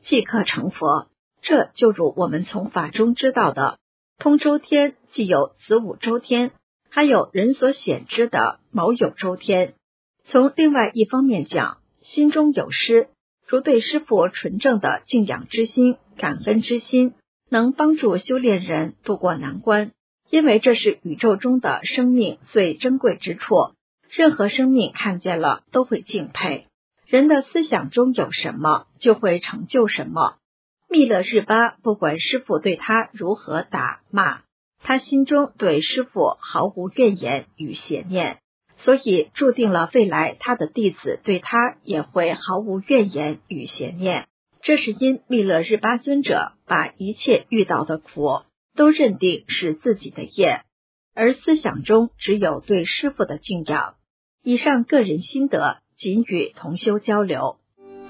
即刻成佛。这就如我们从法中知道的，通周天既有子午周天，还有人所显知的卯酉周天。从另外一方面讲，心中有师，如对师父纯正的敬仰之心、感恩之心，能帮助修炼人渡过难关，因为这是宇宙中的生命最珍贵之处，任何生命看见了都会敬佩。人的思想中有什么，就会成就什么。密勒日巴不管师父对他如何打骂，他心中对师父毫无怨言与邪念，所以注定了未来他的弟子对他也会毫无怨言与邪念。这是因密勒日巴尊者把一切遇到的苦都认定是自己的业，而思想中只有对师父的敬仰。以上个人心得仅与同修交流。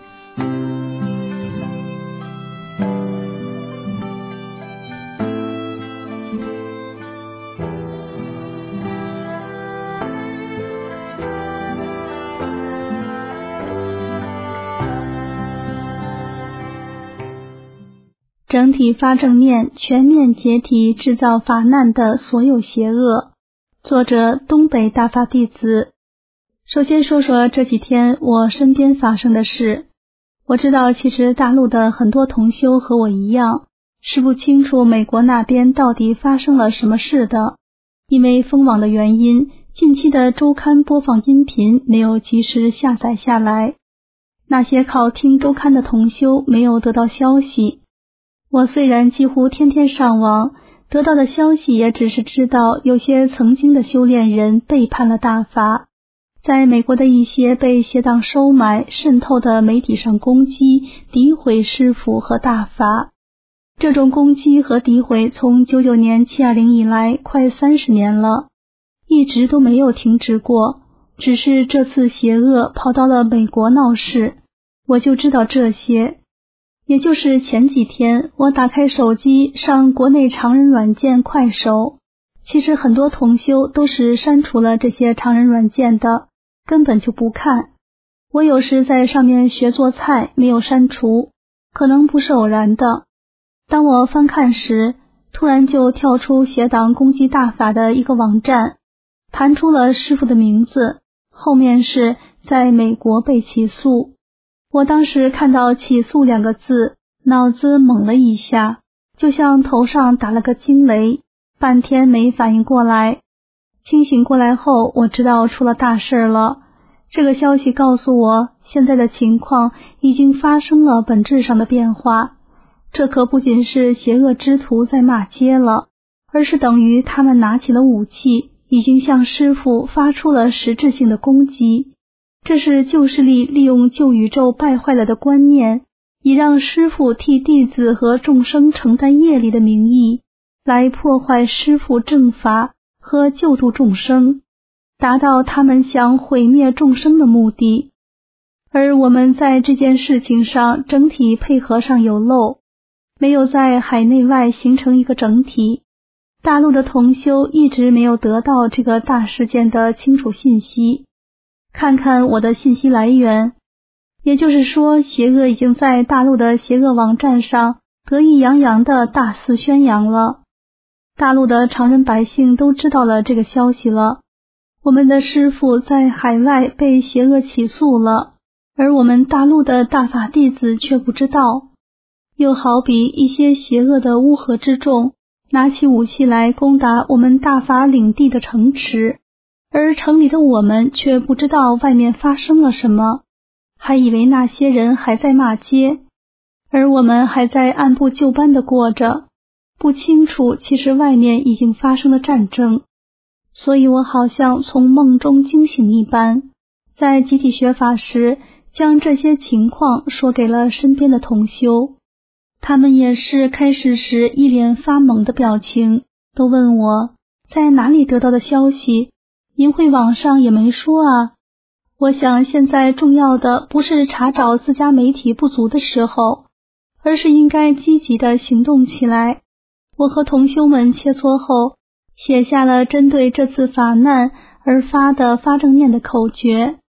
整体发正念，全面解体制造法难的所有邪恶。作者东北大法弟子。首先说说这几天我身边发生的事。我知道其实大陆的很多同修和我一样，是不清楚美国那边到底发生了什么事的。因为封网的原因，近期的周刊播放音频没有及时下载下来，那些靠听周刊的同修没有得到消息。我虽然几乎天天上网，得到的消息也只是知道有些曾经的修炼人背叛了大法，在美国的一些被邪党收买渗透的媒体上攻击诋毁师父和大法。这种攻击和诋毁从九九年七二零以来快三十年了，一直都没有停止过，只是这次邪恶跑到了美国闹事，我就知道这些。也就是前几天我打开手机上国内常人软件快手，其实很多同修都是删除了这些常人软件的，根本就不看。我有时在上面学做菜没有删除，可能不是偶然的。当我翻看时，突然就跳出邪党攻击大法的一个网站，弹出了师父的名字，后面是在美国被起诉。我当时看到起诉两个字，脑子懵了一下，就像头上打了个惊雷，半天没反应过来。清醒过来后，我知道出了大事了。这个消息告诉我，现在的情况已经发生了本质上的变化。这可不仅是邪恶之徒在骂街了，而是等于他们拿起了武器，已经向师父发出了实质性的攻击。这是旧势力利用旧宇宙败坏了的观念，以让师父替弟子和众生承担业力的名义，来破坏师父正法和救度众生，达到他们想毁灭众生的目的。而我们在这件事情上整体配合上有漏，没有在海内外形成一个整体。大陆的同修一直没有得到这个大事件的清楚信息。看看我的信息来源，也就是说，邪恶已经在大陆的邪恶网站上得意洋洋的大肆宣扬了。大陆的常人百姓都知道了这个消息了。我们的师父在海外被邪恶起诉了，而我们大陆的大法弟子却不知道。又好比一些邪恶的乌合之众，拿起武器来攻打我们大法领地的城池，而城里的我们却不知道外面发生了什么，还以为那些人还在骂街，而我们还在按部就班地过着，不清楚其实外面已经发生了战争。所以我好像从梦中惊醒一般，在集体学法时将这些情况说给了身边的同修。他们也是开始时一脸发懵的表情，都问我在哪里得到的消息，淫秽网上也没说啊。我想现在重要的不是查找自家媒体不足的时候，而是应该积极的行动起来。我和同修们切磋后，写下了针对这次法难而发的发正念的口诀。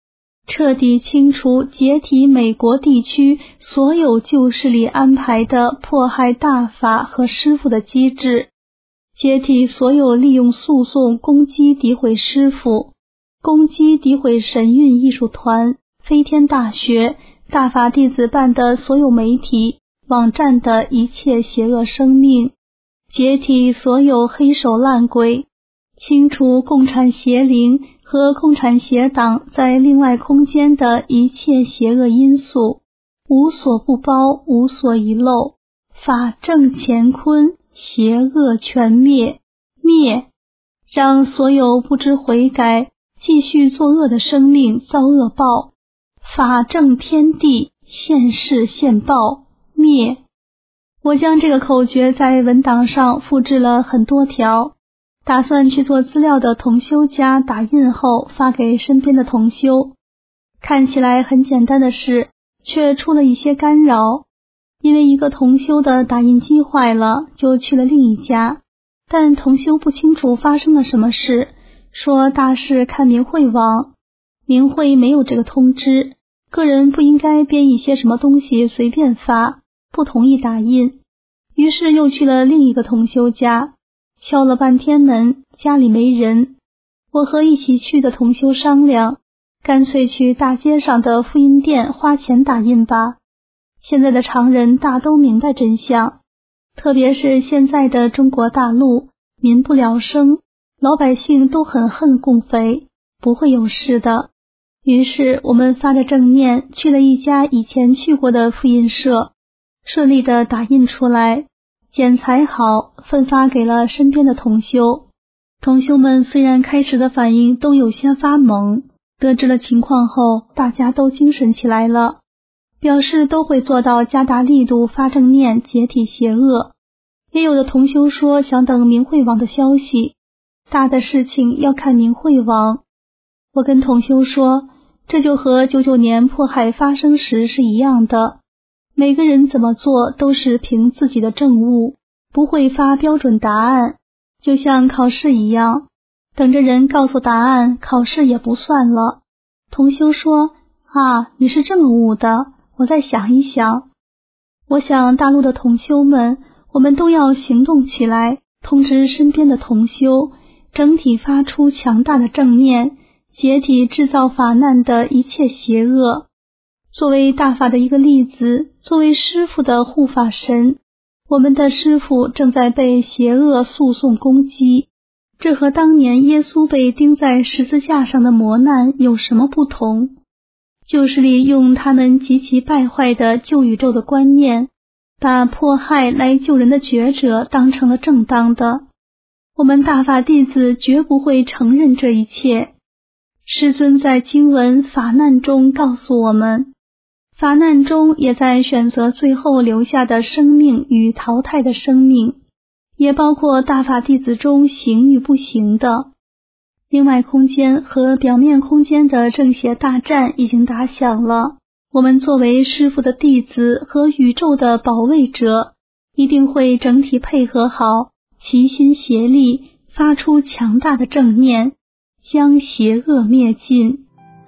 彻底清除解体美国地区所有旧势力安排的迫害大法和师父的机制，解体所有利用诉讼攻击诋毁师父、攻击诋毁神韵艺术团、飞天大学、大法弟子办的所有媒体、网站的一切邪恶生命，解体所有黑手烂鬼，清除共产邪灵和共产邪党在另外空间的一切邪恶因素，无所不包，无所遗漏，法正乾坤，邪恶全灭，灭，让所有不知悔改、继续作恶的生命遭恶报，法正天地，现世现报，灭。我将这个口诀在文档上复制了很多条，打算去做资料的同修家打印后发给身边的同修。看起来很简单的事，却出了一些干扰。因为一个同修的打印机坏了，就去了另一家，但同修不清楚发生了什么事，说大事看明慧网，明慧没有这个通知，个人不应该编一些什么东西随便发，不同意打印。于是又去了另一个同修家，敲了半天门，家里没人。我和一起去的同修商量，干脆去大街上的复印店花钱打印吧。现在的常人大都明白真相，特别是现在的中国大陆，民不聊生，老百姓都很恨共匪，不会有事的。于是我们发着正念去了一家以前去过的复印社，顺利的打印出来，剪裁好，分发给了身边的同修。同修们虽然开始的反应都有些发懵，得知了情况后，大家都精神起来了，表示都会做到加大力度发正念，解体邪恶。也有的同修说想等明慧网的消息，大的事情要看明慧网。我跟同修说，这就和九九年迫害发生时是一样的，每个人怎么做都是凭自己的证悟，不会发标准答案，就像考试一样，等着人告诉答案，考试也不算了。同修说，啊，你是这么悟的，我再想一想。我想大陆的同修们，我们都要行动起来，通知身边的同修，整体发出强大的正念，解体制造法难的一切邪恶。作为大法的一个例子，作为师父的护法神，我们的师父正在被邪恶诉讼攻击，这和当年耶稣被钉在十字架上的磨难有什么不同？就是利用他们极其败坏的旧宇宙的观念，把迫害来救人的觉者当成了正当的。我们大法弟子绝不会承认这一切。师尊在经文法难中告诉我们，法难中也在选择最后留下的生命与淘汰的生命，也包括大法弟子中行与不行的。另外空间和表面空间的正邪大战已经打响了，我们作为师父的弟子和宇宙的保卫者，一定会整体配合好，齐心协力，发出强大的正念，将邪恶灭尽。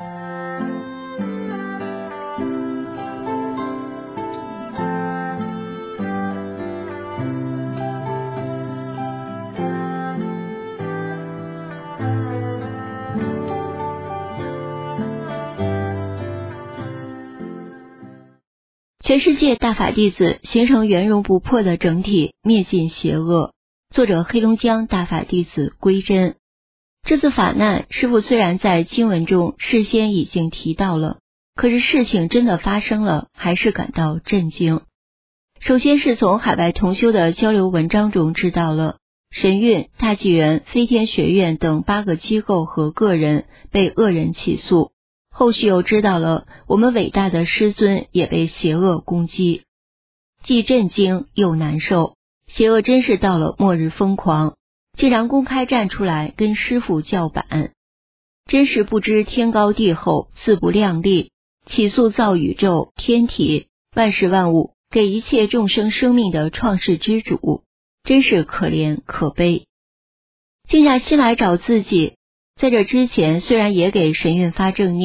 全世界大法弟子形成圆融不破的整体，灭尽邪恶。作者黑龙江大法弟子归真。这次法难，师父虽然在经文中事先已经提到了，可是事情真的发生了，还是感到震惊。首先是从海外同修的交流文章中知道了，神韵、大纪元、飞天学院等八个机构和个人被恶人起诉。后续又知道了，我们伟大的师尊也被邪恶攻击，既震惊又难受。邪恶真是到了末日疯狂，竟然公开站出来跟师父叫板，真是不知天高地厚，自不量力，起诉造宇宙、天体、万事万物，给一切众生生命的创世之主，真是可怜可悲。静下心来找自己，在这之前虽然也给神韵发正念，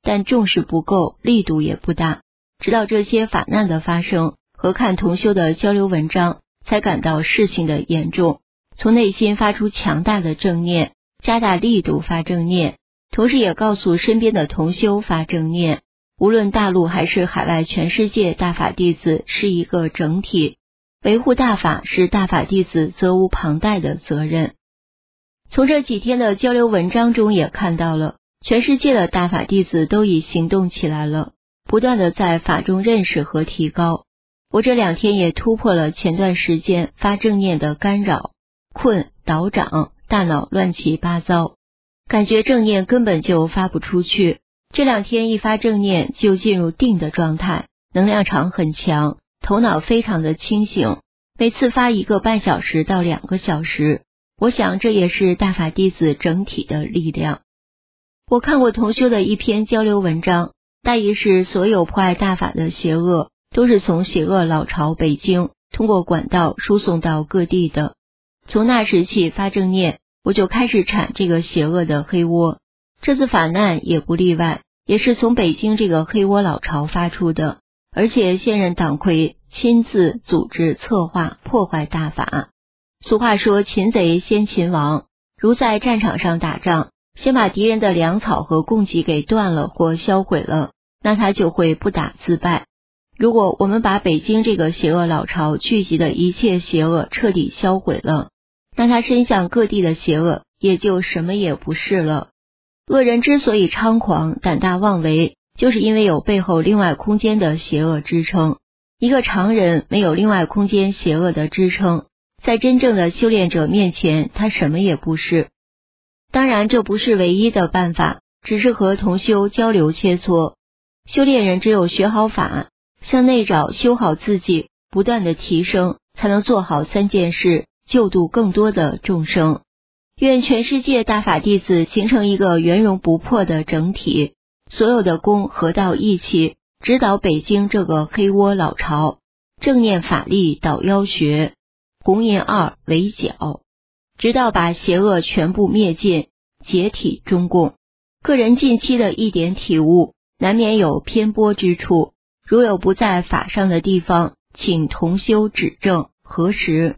但重视不够，力度也不大。直到这些法难的发生和看同修的交流文章，才感到事情的严重，从内心发出强大的正念，加大力度发正念，同时也告诉身边的同修发正念。无论大陆还是海外，全世界大法弟子是一个整体，维护大法是大法弟子责无旁贷的责任。从这几天的交流文章中也看到了，全世界的大法弟子都已行动起来了，不断的在法中认识和提高。我这两天也突破了前段时间发正念的干扰，困、倒掌，大脑乱七八糟，感觉正念根本就发不出去。这两天一发正念就进入定的状态，能量场很强，头脑非常的清醒，每次发一个半小时到两个小时。我想这也是大法弟子整体的力量。我看过同修的一篇交流文章，大意是所有迫害大法的邪恶都是从邪恶老巢北京通过管道输送到各地的。从那时起发正念，我就开始铲这个邪恶的黑窝，这次法难也不例外，也是从北京这个黑窝老巢发出的，而且现任党魁亲自组织策划破坏大法。俗话说擒贼先擒王，如在战场上打仗，先把敌人的粮草和供给给断了或销毁了，那他就会不打自败。如果我们把北京这个邪恶老巢聚集的一切邪恶彻底销毁了，那他伸向各地的邪恶也就什么也不是了。恶人之所以猖狂胆大妄为，就是因为有背后另外空间的邪恶支撑。一个常人没有另外空间邪恶的支撑，在真正的修炼者面前，他什么也不是。当然这不是唯一的办法，只是和同修交流切磋。修炼人只有学好法，向内找修好自己，不断的提升，才能做好三件事，救度更多的众生。愿全世界大法弟子形成一个圆融不破的整体，所有的功合到一起，指导北京这个黑窝老巢。正念法力导妖学，红银二围剿，直到把邪恶全部灭尽，解体中共。个人近期的一点体悟，难免有偏颇之处，如有不在法上的地方，请同修指正核实。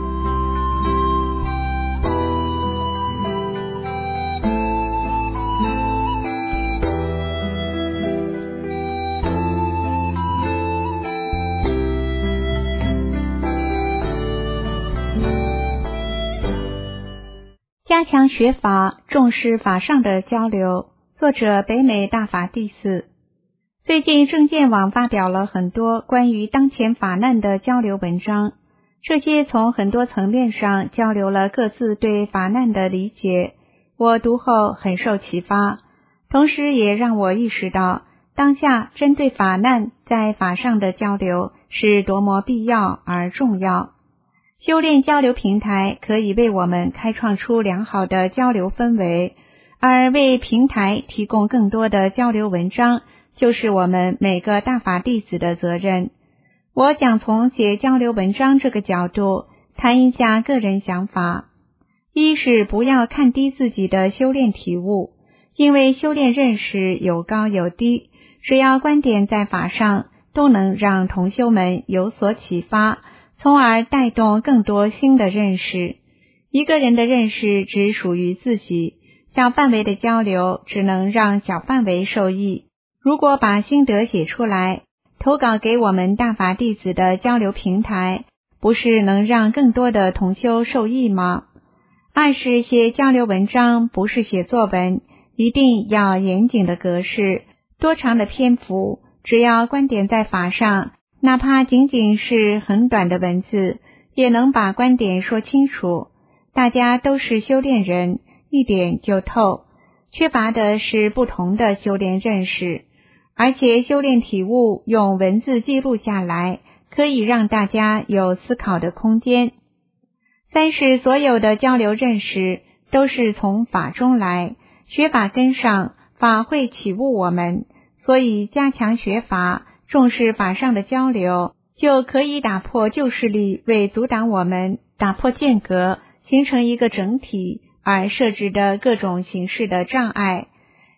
加强学法，重视法上的交流。作者北美大法弟子。最近正见网发表了很多关于当前法难的交流文章，这些从很多层面上交流了各自对法难的理解，我读后很受启发，同时也让我意识到当下针对法难在法上的交流是多么必要而重要。修炼交流平台可以为我们开创出良好的交流氛围，而为平台提供更多的交流文章，就是我们每个大法弟子的责任。我想从写交流文章这个角度谈一下个人想法。一是不要看低自己的修炼体悟，因为修炼认识有高有低，只要观点在法上，都能让同修们有所启发，从而带动更多新的认识。一个人的认识只属于自己，小范围的交流只能让小范围受益。如果把心得写出来，投稿给我们大法弟子的交流平台，不是能让更多的同修受益吗？二是写交流文章不是写作文，一定要严谨的格式，多长的篇幅，只要观点在法上，哪怕仅仅是很短的文字，也能把观点说清楚。大家都是修炼人，一点就透，缺乏的是不同的修炼认识，而且修炼体悟用文字记录下来，可以让大家有思考的空间。三是所有的交流认识都是从法中来，学法跟上，法会启悟我们，所以加强学法，重视法上的交流，就可以打破旧势力为阻挡我们，打破间隔，形成一个整体而设置的各种形式的障碍。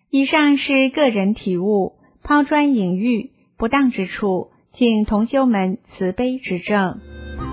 以上是个人体悟，抛砖引玉，不当之处，请同修们慈悲指正。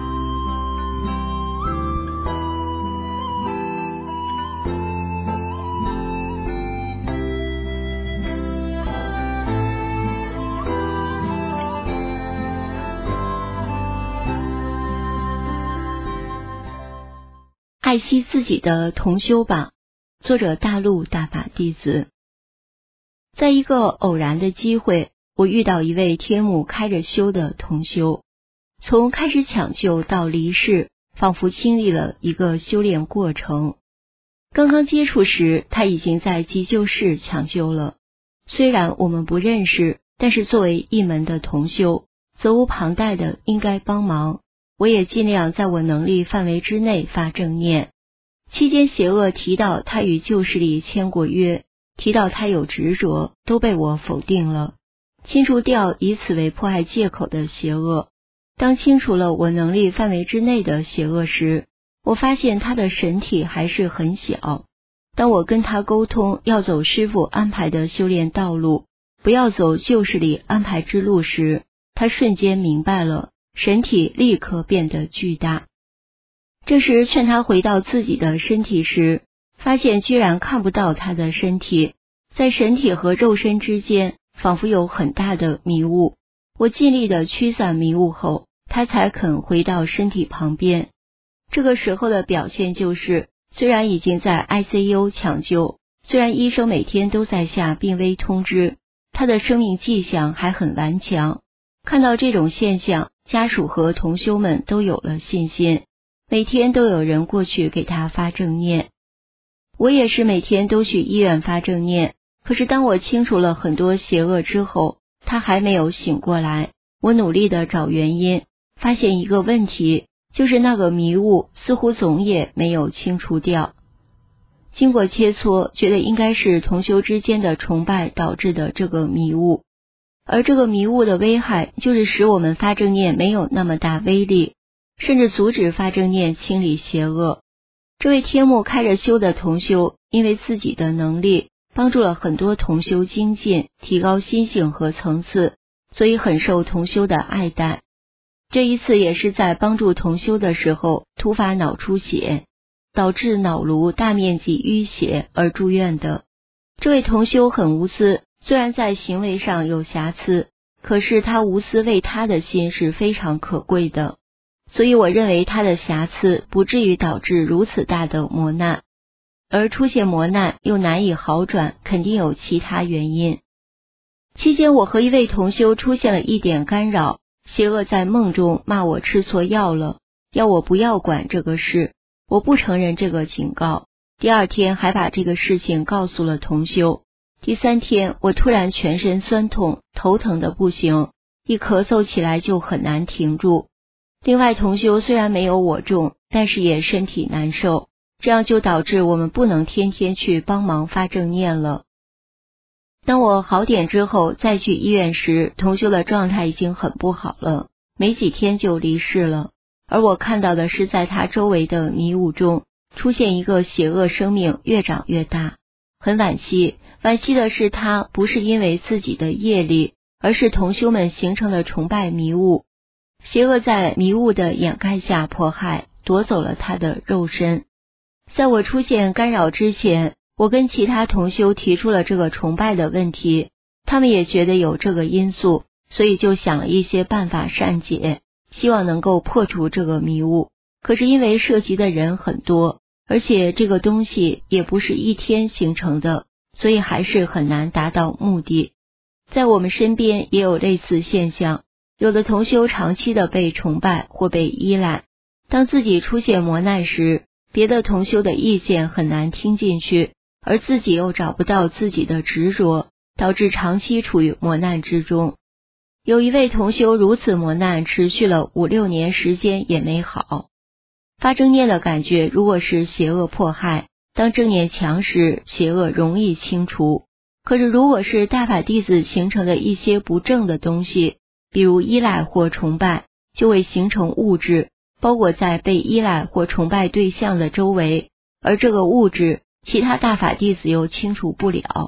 爱惜自己的同修吧，作者大陆大法弟子。在一个偶然的机会，我遇到一位天目开着修的同修，从开始抢救到离世，仿佛经历了一个修炼过程。刚刚接触时，他已经在急救室抢救了。虽然我们不认识，但是作为一门的同修，责无旁贷的应该帮忙。我也尽量在我能力范围之内发正念。期间邪恶提到他与旧势力签过约，提到他有执着，都被我否定了，清除掉以此为迫害借口的邪恶。当清除了我能力范围之内的邪恶时，我发现他的神体还是很小。当我跟他沟通要走师父安排的修炼道路，不要走旧势力安排之路时，他瞬间明白了，神体立刻变得巨大。这时劝他回到自己的身体时，发现居然看不到他的身体，在神体和肉身之间仿佛有很大的迷雾。我尽力的驱散迷雾后，他才肯回到身体旁边。这个时候的表现就是，虽然已经在 I C U 抢救，虽然医生每天都在下病危通知，他的生命迹象还很顽强。看到这种现象，家属和同修们都有了信心，每天都有人过去给他发正念。我也是每天都去医院发正念，可是当我清除了很多邪恶之后，他还没有醒过来。我努力的找原因，发现一个问题，就是那个迷雾似乎总也没有清除掉。经过切磋，觉得应该是同修之间的崇拜导致的这个迷雾。而这个迷雾的危害，就是使我们发正念没有那么大威力，甚至阻止发正念清理邪恶。这位天目开着修的同修，因为自己的能力，帮助了很多同修精进，提高心性和层次，所以很受同修的爱戴。这一次也是在帮助同修的时候，突发脑出血，导致脑颅大面积淤血而住院的。这位同修很无私，虽然在行为上有瑕疵，可是他无私为他的心是非常可贵的，所以我认为他的瑕疵不至于导致如此大的磨难，而出现磨难又难以好转，肯定有其他原因。期间我和一位同修出现了一点干扰，邪恶在梦中骂我吃错药了，要我不要管这个事，我不承认这个警告。第二天还把这个事情告诉了同修。第三天我突然全身酸痛，头疼的不行，一咳嗽起来就很难停住。另外同修虽然没有我重，但是也身体难受，这样就导致我们不能天天去帮忙发正念了。当我好点之后再去医院时，同修的状态已经很不好了，没几天就离世了。而我看到的是在他周围的迷雾中出现一个邪恶生命，越长越大。很惋惜，惋惜的是他不是因为自己的业力，而是同修们形成的崇拜迷雾。邪恶在迷雾的掩盖下迫害，夺走了他的肉身。在我出现干扰之前，我跟其他同修提出了这个崇拜的问题，他们也觉得有这个因素，所以就想了一些办法善解，希望能够破除这个迷雾。可是因为涉及的人很多，而且这个东西也不是一天形成的，所以还是很难达到目的。在我们身边也有类似现象，有的同修长期的被崇拜或被依赖，当自己出现磨难时，别的同修的意见很难听进去，而自己又找不到自己的执着，导致长期处于磨难之中。有一位同修如此磨难持续了五六年时间也没好。发正念的感觉如果是邪恶迫害，当正念强时，邪恶容易清除。可是如果是大法弟子形成的一些不正的东西，比如依赖或崇拜，就会形成物质，包裹在被依赖或崇拜对象的周围，而这个物质其他大法弟子又清除不了，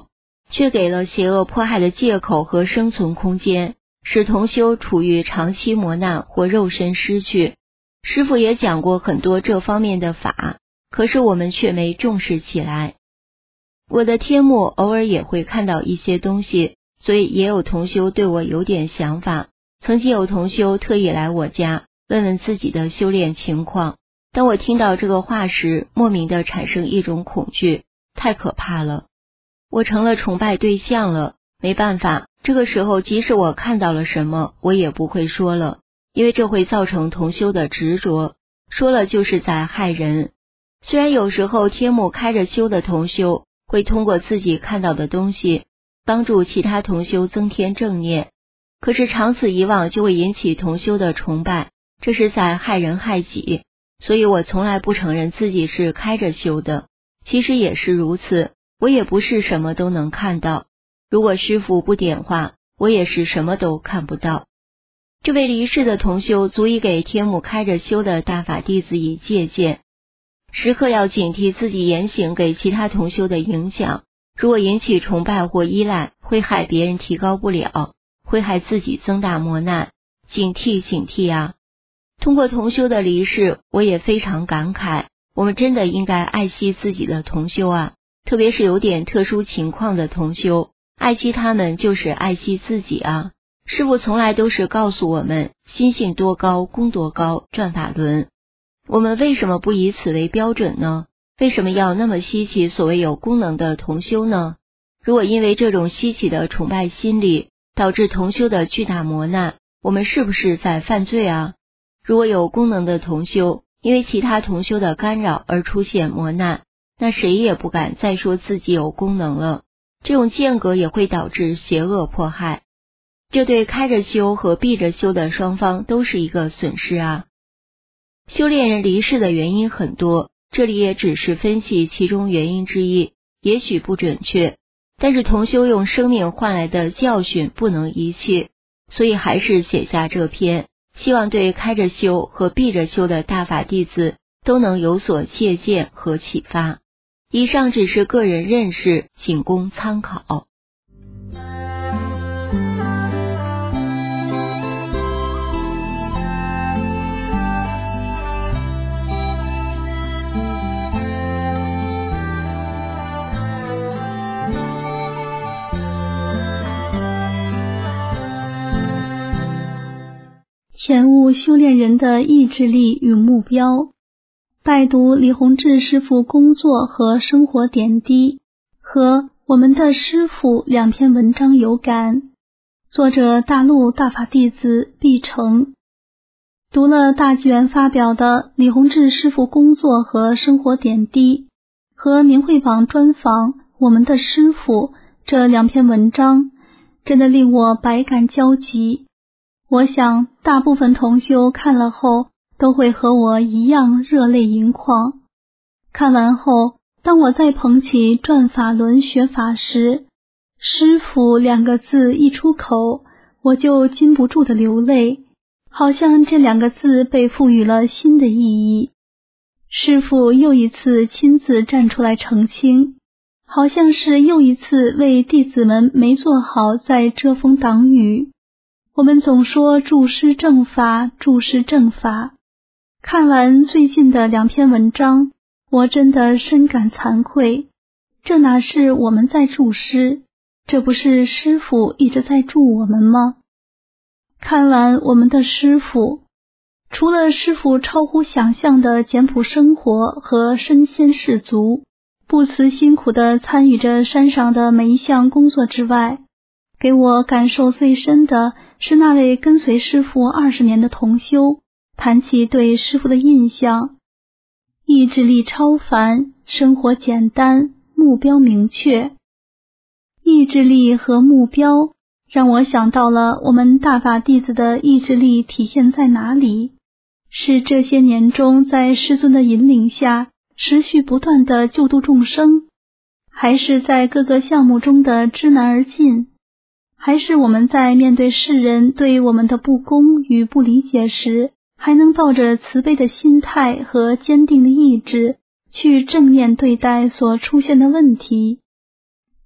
却给了邪恶迫害的借口和生存空间，使同修处于长期磨难或肉身失去。师父也讲过很多这方面的法，可是我们却没重视起来。我的天幕偶尔也会看到一些东西，所以也有同修对我有点想法。曾经有同修特意来我家问问自己的修炼情况，当我听到这个话时，莫名的产生一种恐惧，太可怕了。我成了崇拜对象了，没办法，这个时候即使我看到了什么，我也不会说了，因为这会造成同修的执着，说了就是在害人。虽然有时候天幕开着修的同修会通过自己看到的东西帮助其他同修增添正念，可是长此以往就会引起同修的崇拜，这是在害人害己。所以我从来不承认自己是开着修的，其实也是如此，我也不是什么都能看到，如果师父不点化，我也是什么都看不到。这位离世的同修足以给天幕开着修的大法弟子以借鉴，时刻要警惕自己言行给其他同修的影响，如果引起崇拜或依赖，会害别人提高不了，会害自己增大磨难，警惕警惕啊！通过同修的离世，我也非常感慨，我们真的应该爱惜自己的同修啊，特别是有点特殊情况的同修，爱惜他们就是爱惜自己啊。师父从来都是告诉我们，心性多高功多高，转法轮。我们为什么不以此为标准呢？为什么要那么稀奇所谓有功能的同修呢？如果因为这种稀奇的崇拜心理导致同修的巨大磨难，我们是不是在犯罪啊？如果有功能的同修因为其他同修的干扰而出现磨难，那谁也不敢再说自己有功能了。这种间隔也会导致邪恶迫害，这对开着修和闭着修的双方都是一个损失啊。修炼人离世的原因很多，这里也只是分析其中原因之一，也许不准确，但是同修用生命换来的教训不能遗弃，所以还是写下这篇，希望对开着修和闭着修的大法弟子都能有所借鉴和启发。以上只是个人认识，仅供参考。 前悟修炼人的意志力与目标。拜读李洪志师父工作和生活点滴和我们的师父两篇文章有感，作者大陆大法弟子毕成。读了大纪元发表的李洪志师父工作和生活点滴和明慧网专访我们的师父这两篇文章，真的令我百感交集。我想大部分同修看了后都会和我一样热泪盈眶。看完后，当我在捧起转法轮学法时，师父两个字一出口，我就禁不住的流泪，好像这两个字被赋予了新的意义。师父又一次亲自站出来澄清，好像是又一次为弟子们没做好在遮风挡雨。我们总说注师正法，注师正法。看完最近的两篇文章，我真的深感惭愧。这哪是我们在注师，这不是师父一直在助我们吗？看完我们的师父，除了师父超乎想象的简朴生活和身先士卒，不辞辛苦地参与着山上的每一项工作之外，给我感受最深的是那位跟随师父二十年的同修谈起对师父的印象。意志力超凡，生活简单，目标明确。意志力和目标让我想到了我们大法弟子的意志力体现在哪里？是这些年中在师尊的引领下持续不断的救度众生，还是在各个项目中的知难而进？还是我们在面对世人对我们的不公与不理解时，还能抱着慈悲的心态和坚定的意志去正面对待所出现的问题？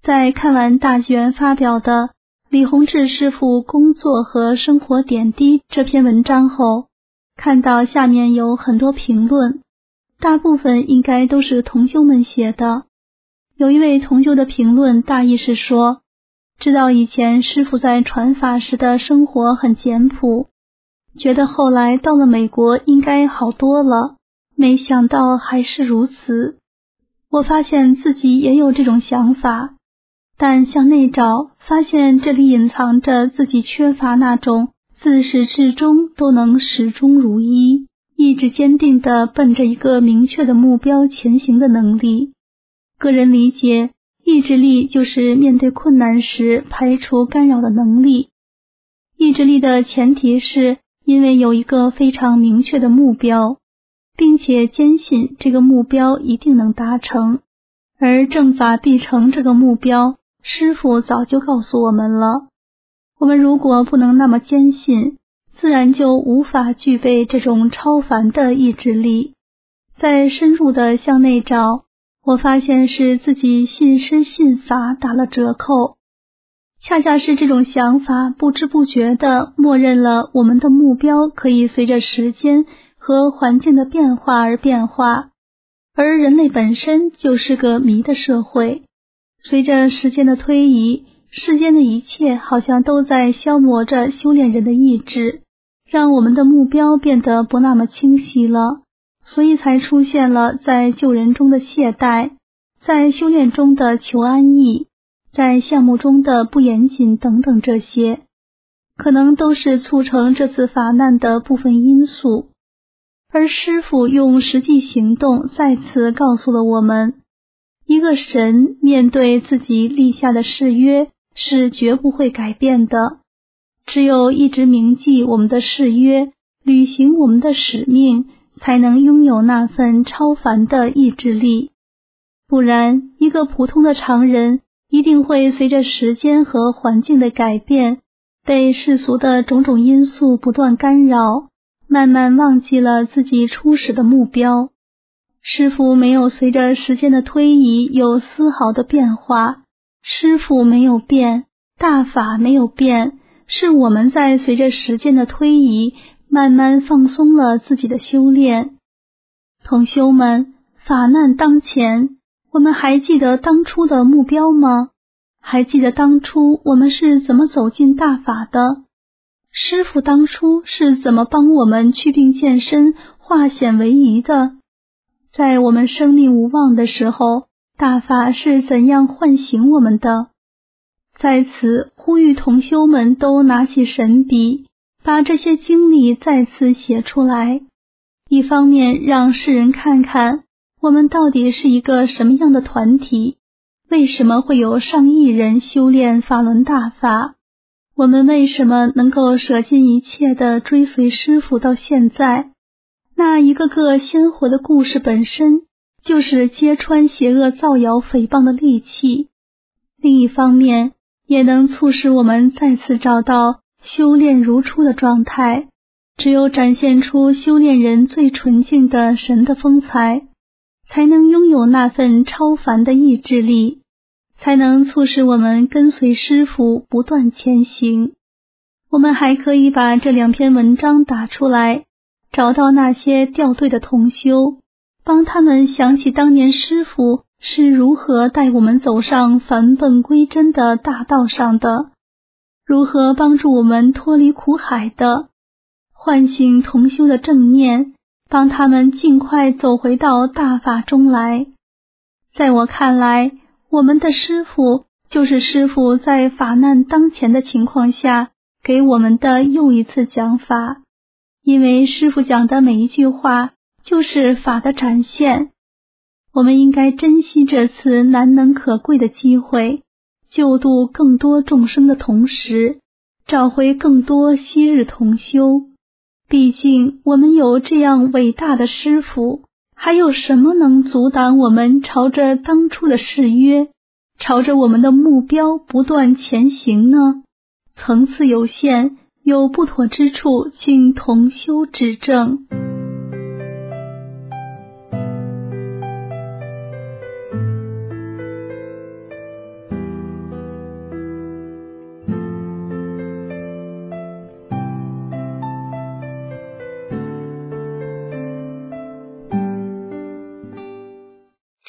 在看完大纪元发表的李洪志师傅工作和生活点滴这篇文章后，看到下面有很多评论，大部分应该都是同修们写的。有一位同修的评论大意是说，知道以前师父在传法时的生活很简朴，觉得后来到了美国应该好多了，没想到还是如此。我发现自己也有这种想法，但向内找，发现这里隐藏着自己缺乏那种自始至终都能始终如一，意志坚定地奔着一个明确的目标前行的能力。个人理解，意志力就是面对困难时排除干扰的能力。意志力的前提是因为有一个非常明确的目标，并且坚信这个目标一定能达成，而正法必成这个目标，师父早就告诉我们了。我们如果不能那么坚信，自然就无法具备这种超凡的意志力。在深入的向内找，我发现是自己信师信法打了折扣，恰恰是这种想法不知不觉地默认了我们的目标可以随着时间和环境的变化而变化，而人类本身就是个迷的社会，随着时间的推移，世间的一切好像都在消磨着修炼人的意志，让我们的目标变得不那么清晰了，所以才出现了在救人中的懈怠，在修炼中的求安逸，在项目中的不严谨等等，这些可能都是促成这次法难的部分因素。而师父用实际行动再次告诉了我们，一个神面对自己立下的誓约是绝不会改变的，只有一直铭记我们的誓约，履行我们的使命，才能拥有那份超凡的意志力。不然，一个普通的常人一定会随着时间和环境的改变，被世俗的种种因素不断干扰，慢慢忘记了自己初始的目标。师父没有随着时间的推移有丝毫的变化，师父没有变，大法没有变，是我们在随着时间的推移慢慢放松了自己的修炼。同修们，法难当前，我们还记得当初的目标吗？还记得当初我们是怎么走进大法的？师父当初是怎么帮我们祛病健身、化险为夷的？在我们生命无望的时候，大法是怎样唤醒我们的？在此呼吁同修们都拿起神笔，把这些经历再次写出来，一方面让世人看看我们到底是一个什么样的团体，为什么会有上亿人修炼法轮大法，我们为什么能够舍尽一切的追随师父到现在。那一个个鲜活的故事本身就是揭穿邪恶造谣诽谤的利器，另一方面也能促使我们再次找到修炼如初的状态。只有展现出修炼人最纯净的神的风采，才能拥有那份超凡的意志力，才能促使我们跟随师父不断前行。我们还可以把这两篇文章打出来，找到那些掉队的同修，帮他们想起当年师父是如何带我们走上返本归真的大道上的，如何帮助我们脱离苦海的，唤醒同修的正念，帮他们尽快走回到大法中来。在我看来，我们的师父就是师父在法难当前的情况下给我们的又一次讲法，因为师父讲的每一句话就是法的展现。我们应该珍惜这次难能可贵的机会，救度更多众生的同时，找回更多昔日同修。毕竟我们有这样伟大的师父，还有什么能阻挡我们朝着当初的誓约，朝着我们的目标不断前行呢？层次有限，有不妥之处，请同修指正。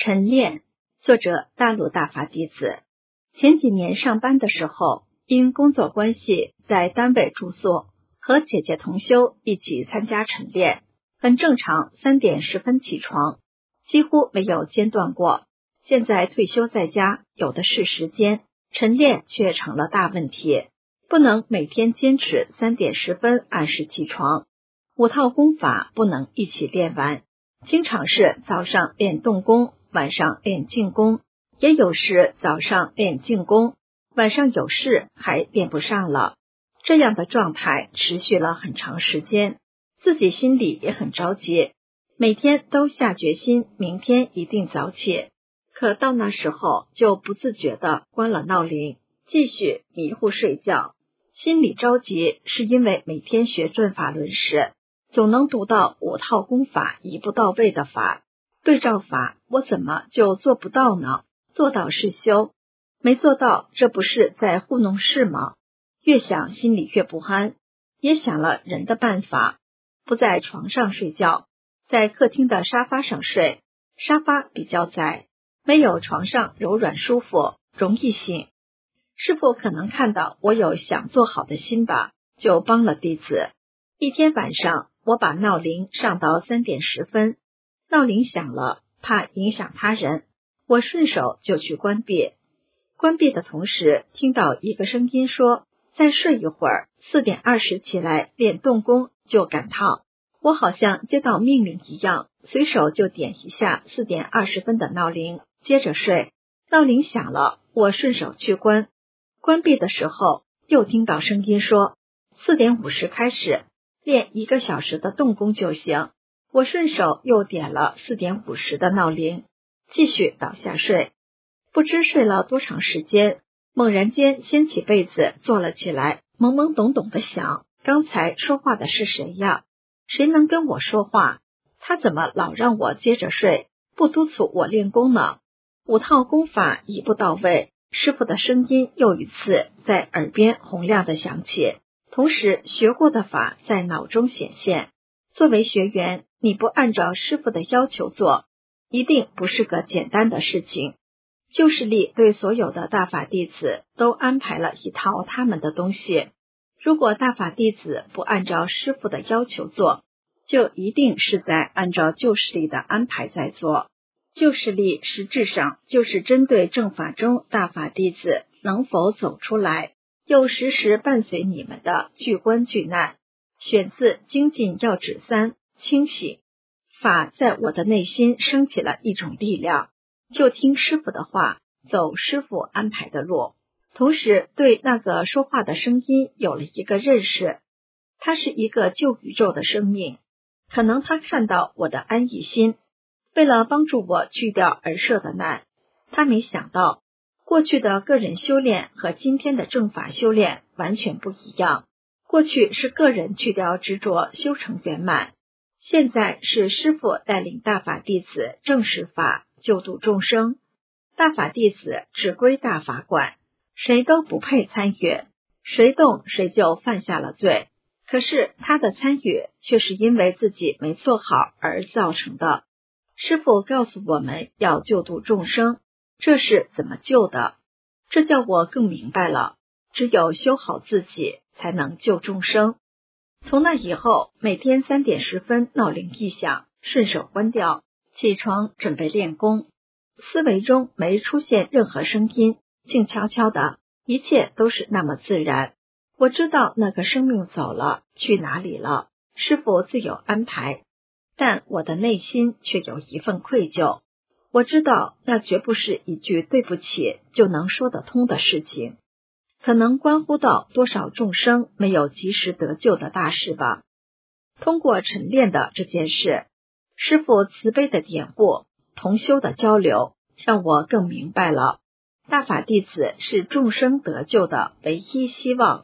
晨练，作者大陆大法弟子。前几年上班的时候，因工作关系在单位住宿，和姐姐同修一起参加晨练，很正常，三点十分起床，几乎没有间断过。现在退休在家，有的是时间，晨练却成了大问题，不能每天坚持三点十分按时起床。五套功法不能一起练完，经常是早上练动功，晚上练静功，也有时早上练静功，晚上有事还练不上了。这样的状态持续了很长时间，自己心里也很着急，每天都下决心明天一定早起，可到那时候就不自觉地关了闹铃，继续迷糊睡觉。心里着急是因为每天学转法轮时，总能读到五套功法一步到位的法，对照法我怎么就做不到呢？做到是修，没做到，这不是在糊弄事吗？越想心里越不安，也想了人的办法，不在床上睡觉，在客厅的沙发上睡，沙发比较窄，没有床上柔软舒服，容易醒。师父可能看到我有想做好的心吧，就帮了弟子。一天晚上，我把闹铃上到三点十分，闹铃响了，怕影响他人，我顺手就去关闭。关闭的同时，听到一个声音说：“再睡一会儿，四点二十起来练动功就赶趟。”我好像接到命令一样，随手就点一下四点二十分的闹铃，接着睡。闹铃响了，我顺手去关。关闭的时候，又听到声音说：“四点五十开始。”练一个小时的动功就行，我顺手又点了四点五十的闹铃，继续倒下睡。不知睡了多长时间，猛然间掀起被子坐了起来，懵懵懂懂的想，刚才说话的是谁呀？谁能跟我说话？他怎么老让我接着睡，不督促我练功呢？五套功法一步到位，师父的声音又一次在耳边洪亮的响起，同时学过的法在脑中显现。作为学员，你不按照师父的要求做，一定不是个简单的事情。旧势力对所有的大法弟子都安排了一套他们的东西，如果大法弟子不按照师父的要求做，就一定是在按照旧势力的安排在做。旧势力实质上就是针对正法中大法弟子能否走出来，又时时伴随你们的巨关巨难。选自精进要旨三，清醒。法在我的内心升起了一种力量，就听师父的话，走师父安排的路，同时对那个说话的声音有了一个认识，它是一个旧宇宙的生命，可能他看到我的安逸心，为了帮助我去掉而设的难。他没想到过去的个人修炼和今天的正法修炼完全不一样，过去是个人去掉执着修成圆满，现在是师父带领大法弟子正视法，救度众生。大法弟子只归大法管，谁都不配参与，谁动谁就犯下了罪。可是他的参与却是因为自己没做好而造成的。师父告诉我们要救度众生，这是怎么救的？这叫我更明白了，只有修好自己才能救众生。从那以后，每天三点十分闹铃一响，顺手关掉，起床准备练功。思维中没出现任何声音，静悄悄的，一切都是那么自然。我知道那个生命走了，去哪里了，师父自有安排，但我的内心却有一份愧疚。我知道那绝不是一句对不起就能说得通的事情，可能关乎到多少众生没有及时得救的大事吧。通过晨练的这件事，师父慈悲的典故，同修的交流，让我更明白了，大法弟子是众生得救的唯一希望。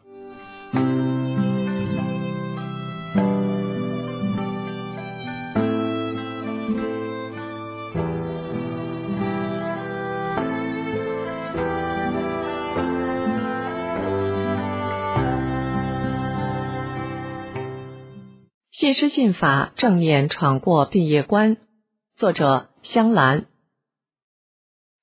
信师信法正念闯过毕业关，作者香兰。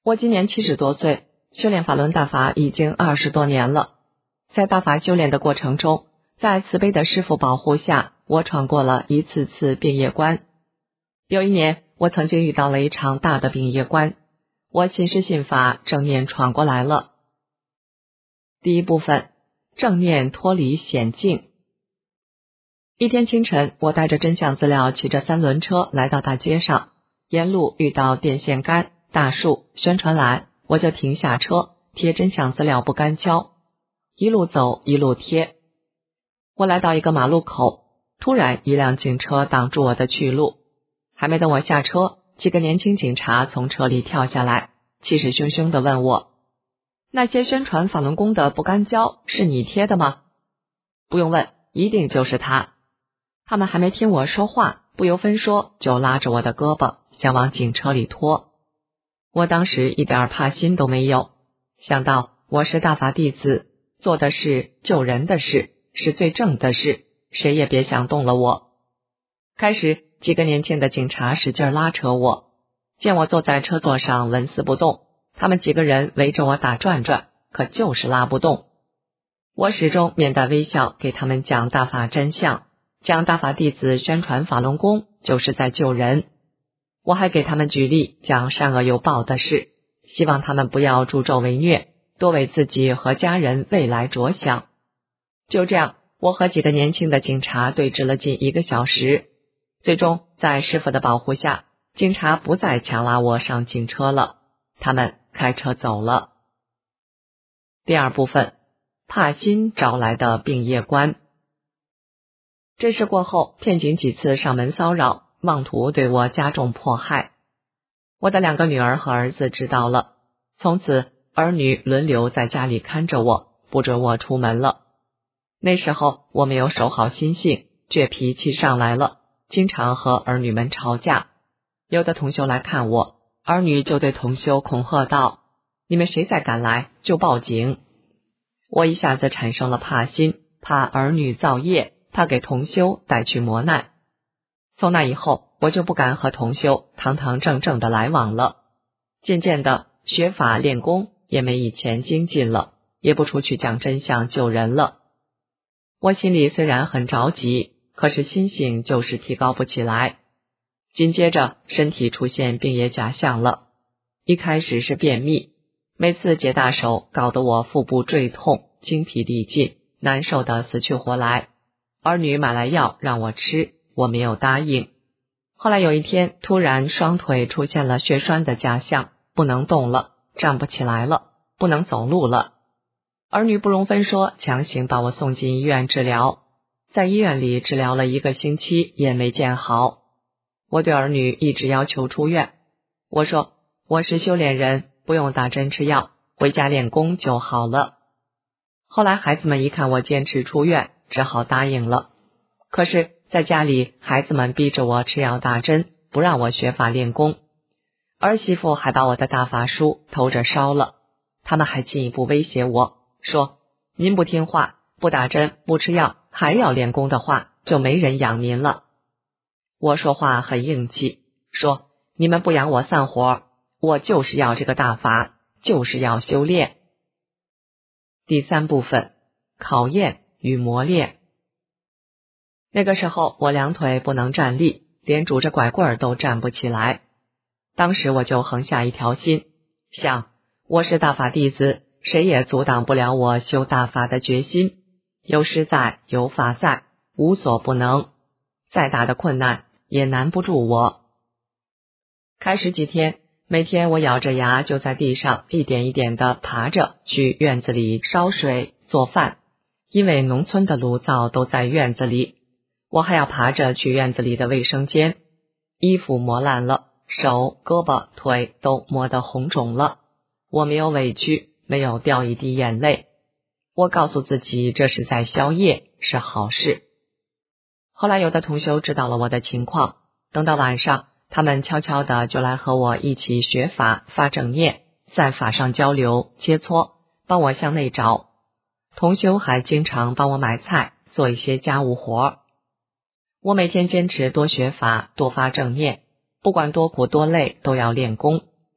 我今年七十多岁，修炼法轮大法已经二十多年了。在大法修炼的过程中，在慈悲的师父保护下，我闯过了一次次病业关。有一年，我曾经遇到了一场大的病业关，我信师信法，正念闯过来了。第一部分，正念脱离险境。一天清晨，我带着真相资料骑着三轮车来到大街上，沿路遇到电线杆、大树、宣传栏，我就停下车，贴真相资料不干胶，一路走一路贴。我来到一个马路口，突然一辆警车挡住我的去路，还没等我下车，几个年轻警察从车里跳下来，气势汹汹地问我，那些宣传法轮功的不干胶是你贴的吗？不用问，一定就是他。他们还没听我说话，不由分说就拉着我的胳膊想往警车里拖。我当时一点怕心都没有，想到我是大法弟子，做的是救人的事，是最正的事，谁也别想动了我。开始几个年轻的警察使劲拉扯我，见我坐在车座上纹丝不动，他们几个人围着我打转转，可就是拉不动。我始终面带微笑给他们讲大法真相，讲大法弟子宣传法轮功就是在救人。我还给他们举例讲善恶有报的事，希望他们不要助纣为虐，多为自己和家人未来着想。就这样，我和几个年轻的警察对峙了近一个小时，最终在师父的保护下，警察不再强拉我上警车了，他们开车走了。第二部分，怕心招来的病业关。这事过后，骗警几次上门骚扰，妄图对我加重迫害。我的两个女儿和儿子知道了，从此儿女轮流在家里看着我，不准我出门了。那时候我没有守好心性，倔脾气上来了，经常和儿女们吵架。有的同修来看我，儿女就对同修恐吓道，你们谁再敢来就报警。我一下子产生了怕心，怕儿女造业，怕给同修带去磨难。从那以后，我就不敢和同修堂堂正正的来往了。渐渐的，学法练功也没以前精进了，也不出去讲真相救人了。我心里虽然很着急，可是心性就是提高不起来。紧接着，身体出现病业假象了。一开始是便秘，每次解大手搞得我腹部坠痛，精疲力尽，难受的死去活来。儿女买来药让我吃，我没有答应。后来有一天，突然双腿出现了血栓的假象，不能动了，站不起来了，不能走路了。儿女不容分说，强行把我送进医院治疗。在医院里治疗了一个星期，也没见好。我对儿女一直要求出院，我说我是修炼人，不用打针吃药，回家练功就好了。后来孩子们一看我坚持出院，只好答应了。可是在家里，孩子们逼着我吃药打针，不让我学法练功。儿媳妇还把我的大法书偷着烧了，他们还进一步威胁我，说您不听话，不打针，不吃药，还要练功的话，就没人养您了。我说话很硬气，说你们不养我散伙，我就是要这个大法，就是要修炼。第三部分，考验与磨练。那个时候我两腿不能站立，连拄着拐棍都站不起来。当时我就横下一条心，想我是大法弟子，谁也阻挡不了我修大法的决心。有师在，有法在，无所不能，再大的困难也难不住我。开始几天，每天我咬着牙就在地上一点一点地爬着去院子里烧水做饭，因为农村的炉灶都在院子里，我还要爬着去院子里的卫生间。衣服磨烂了，手、胳膊、腿都磨得红肿了，我没有委屈，没有掉一滴眼泪。我告诉自己这是在消业，是好事。后来有的同修知道了我的情况，等到晚上，他们悄悄的就来和我一起学法发正念，在法上交流切磋，帮我向内找。同修还经常帮我买菜，做一些家务活。我每天坚持多学法，多发正念，不管多苦多累都要练功。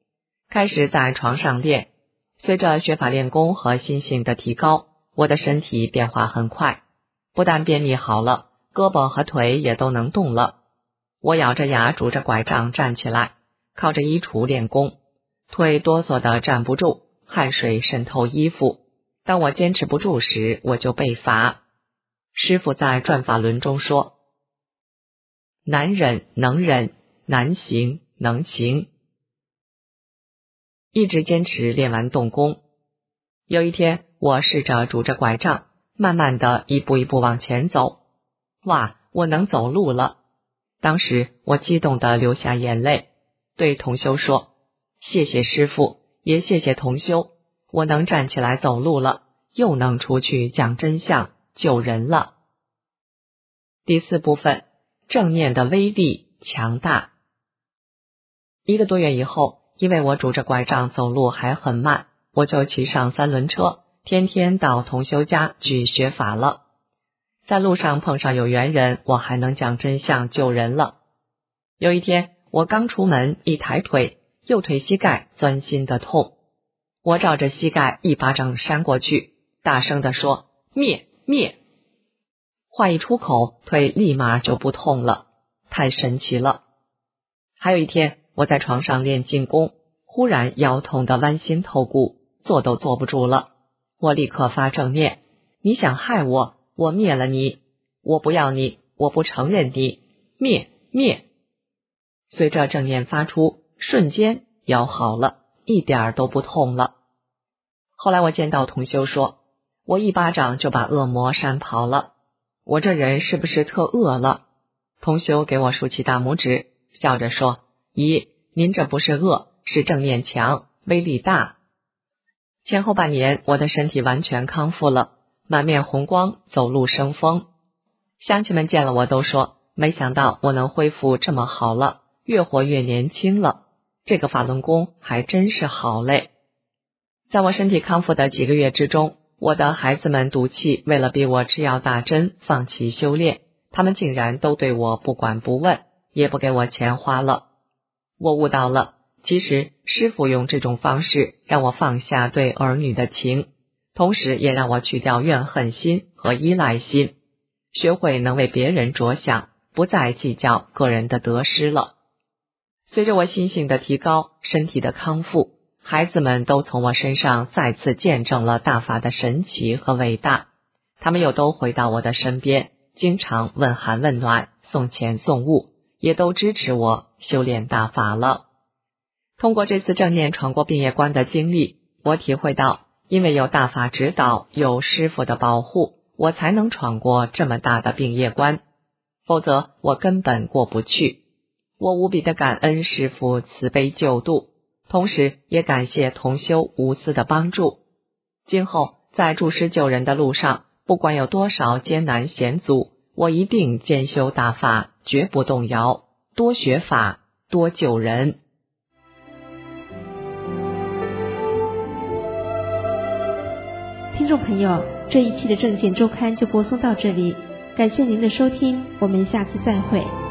开始在床上练。随着学法练功和心性的提高，我的身体变化很快，不但便秘好了，胳膊和腿也都能动了。我咬着牙拄着拐杖站起来，靠着衣橱练功，腿哆嗦的站不住，汗水渗透衣服。当我坚持不住时，我就被罚。师父在转法轮中说，难忍能忍，难行能行。一直坚持练完动功。有一天，我试着拄着拐杖，慢慢的一步一步往前走。哇，我能走路了！当时我激动的流下眼泪，对同修说，谢谢师父，也谢谢同修，我能站起来走路了，又能出去讲真相，救人了。第四部分，正念的威力强大。一个多月以后，因为我拄着拐杖走路还很慢，我就骑上三轮车，天天到同修家去学法了。在路上碰上有缘人，我还能讲真相救人了。有一天，我刚出门，一抬腿，右腿膝盖钻心的痛，我照着膝盖一巴掌扇过去，大声地说，灭灭。话一出口，腿立马就不痛了，太神奇了。还有一天，我在床上练静功，忽然腰痛的剜心透骨，坐都坐不住了。我立刻发正念，你想害我，我灭了你，我不要你，我不承认你，灭灭。随着正念发出，瞬间腰好了，一点都不痛了。后来我见到同修说，我一巴掌就把恶魔扇跑了，我这人是不是特恶了？同修给我竖起大拇指，笑着说，咦，您这不是恶，是正念强，威力大。前后半年，我的身体完全康复了，满面红光，走路生风。乡亲们见了我都说，没想到我能恢复这么好了，越活越年轻了，这个法轮功还真是好嘞。在我身体康复的几个月之中，我的孩子们赌气，为了逼我吃药打针，放弃修炼，他们竟然都对我不管不问，也不给我钱花了。我悟到了，其实师父用这种方式让我放下对儿女的情，同时也让我去掉怨恨心和依赖心，学会能为别人着想，不再计较个人的得失了。随着我心性的提高，身体的康复，孩子们都从我身上再次见证了大法的神奇和伟大，他们又都回到我的身边，经常问寒问暖，送钱送物，也都支持我修炼大法了。通过这次正念闯过病业关的经历，我体会到，因为有大法指导，有师父的保护，我才能闯过这么大的病业关，否则我根本过不去。我无比的感恩师父慈悲救度，同时也感谢同修无私的帮助。今后在助师救人的路上，不管有多少艰难险阻，我一定坚修大法，绝不动摇，多学法，多救人。 听众朋友，这一期的正见周刊就播送到这里，感谢您的收听，我们下次再会。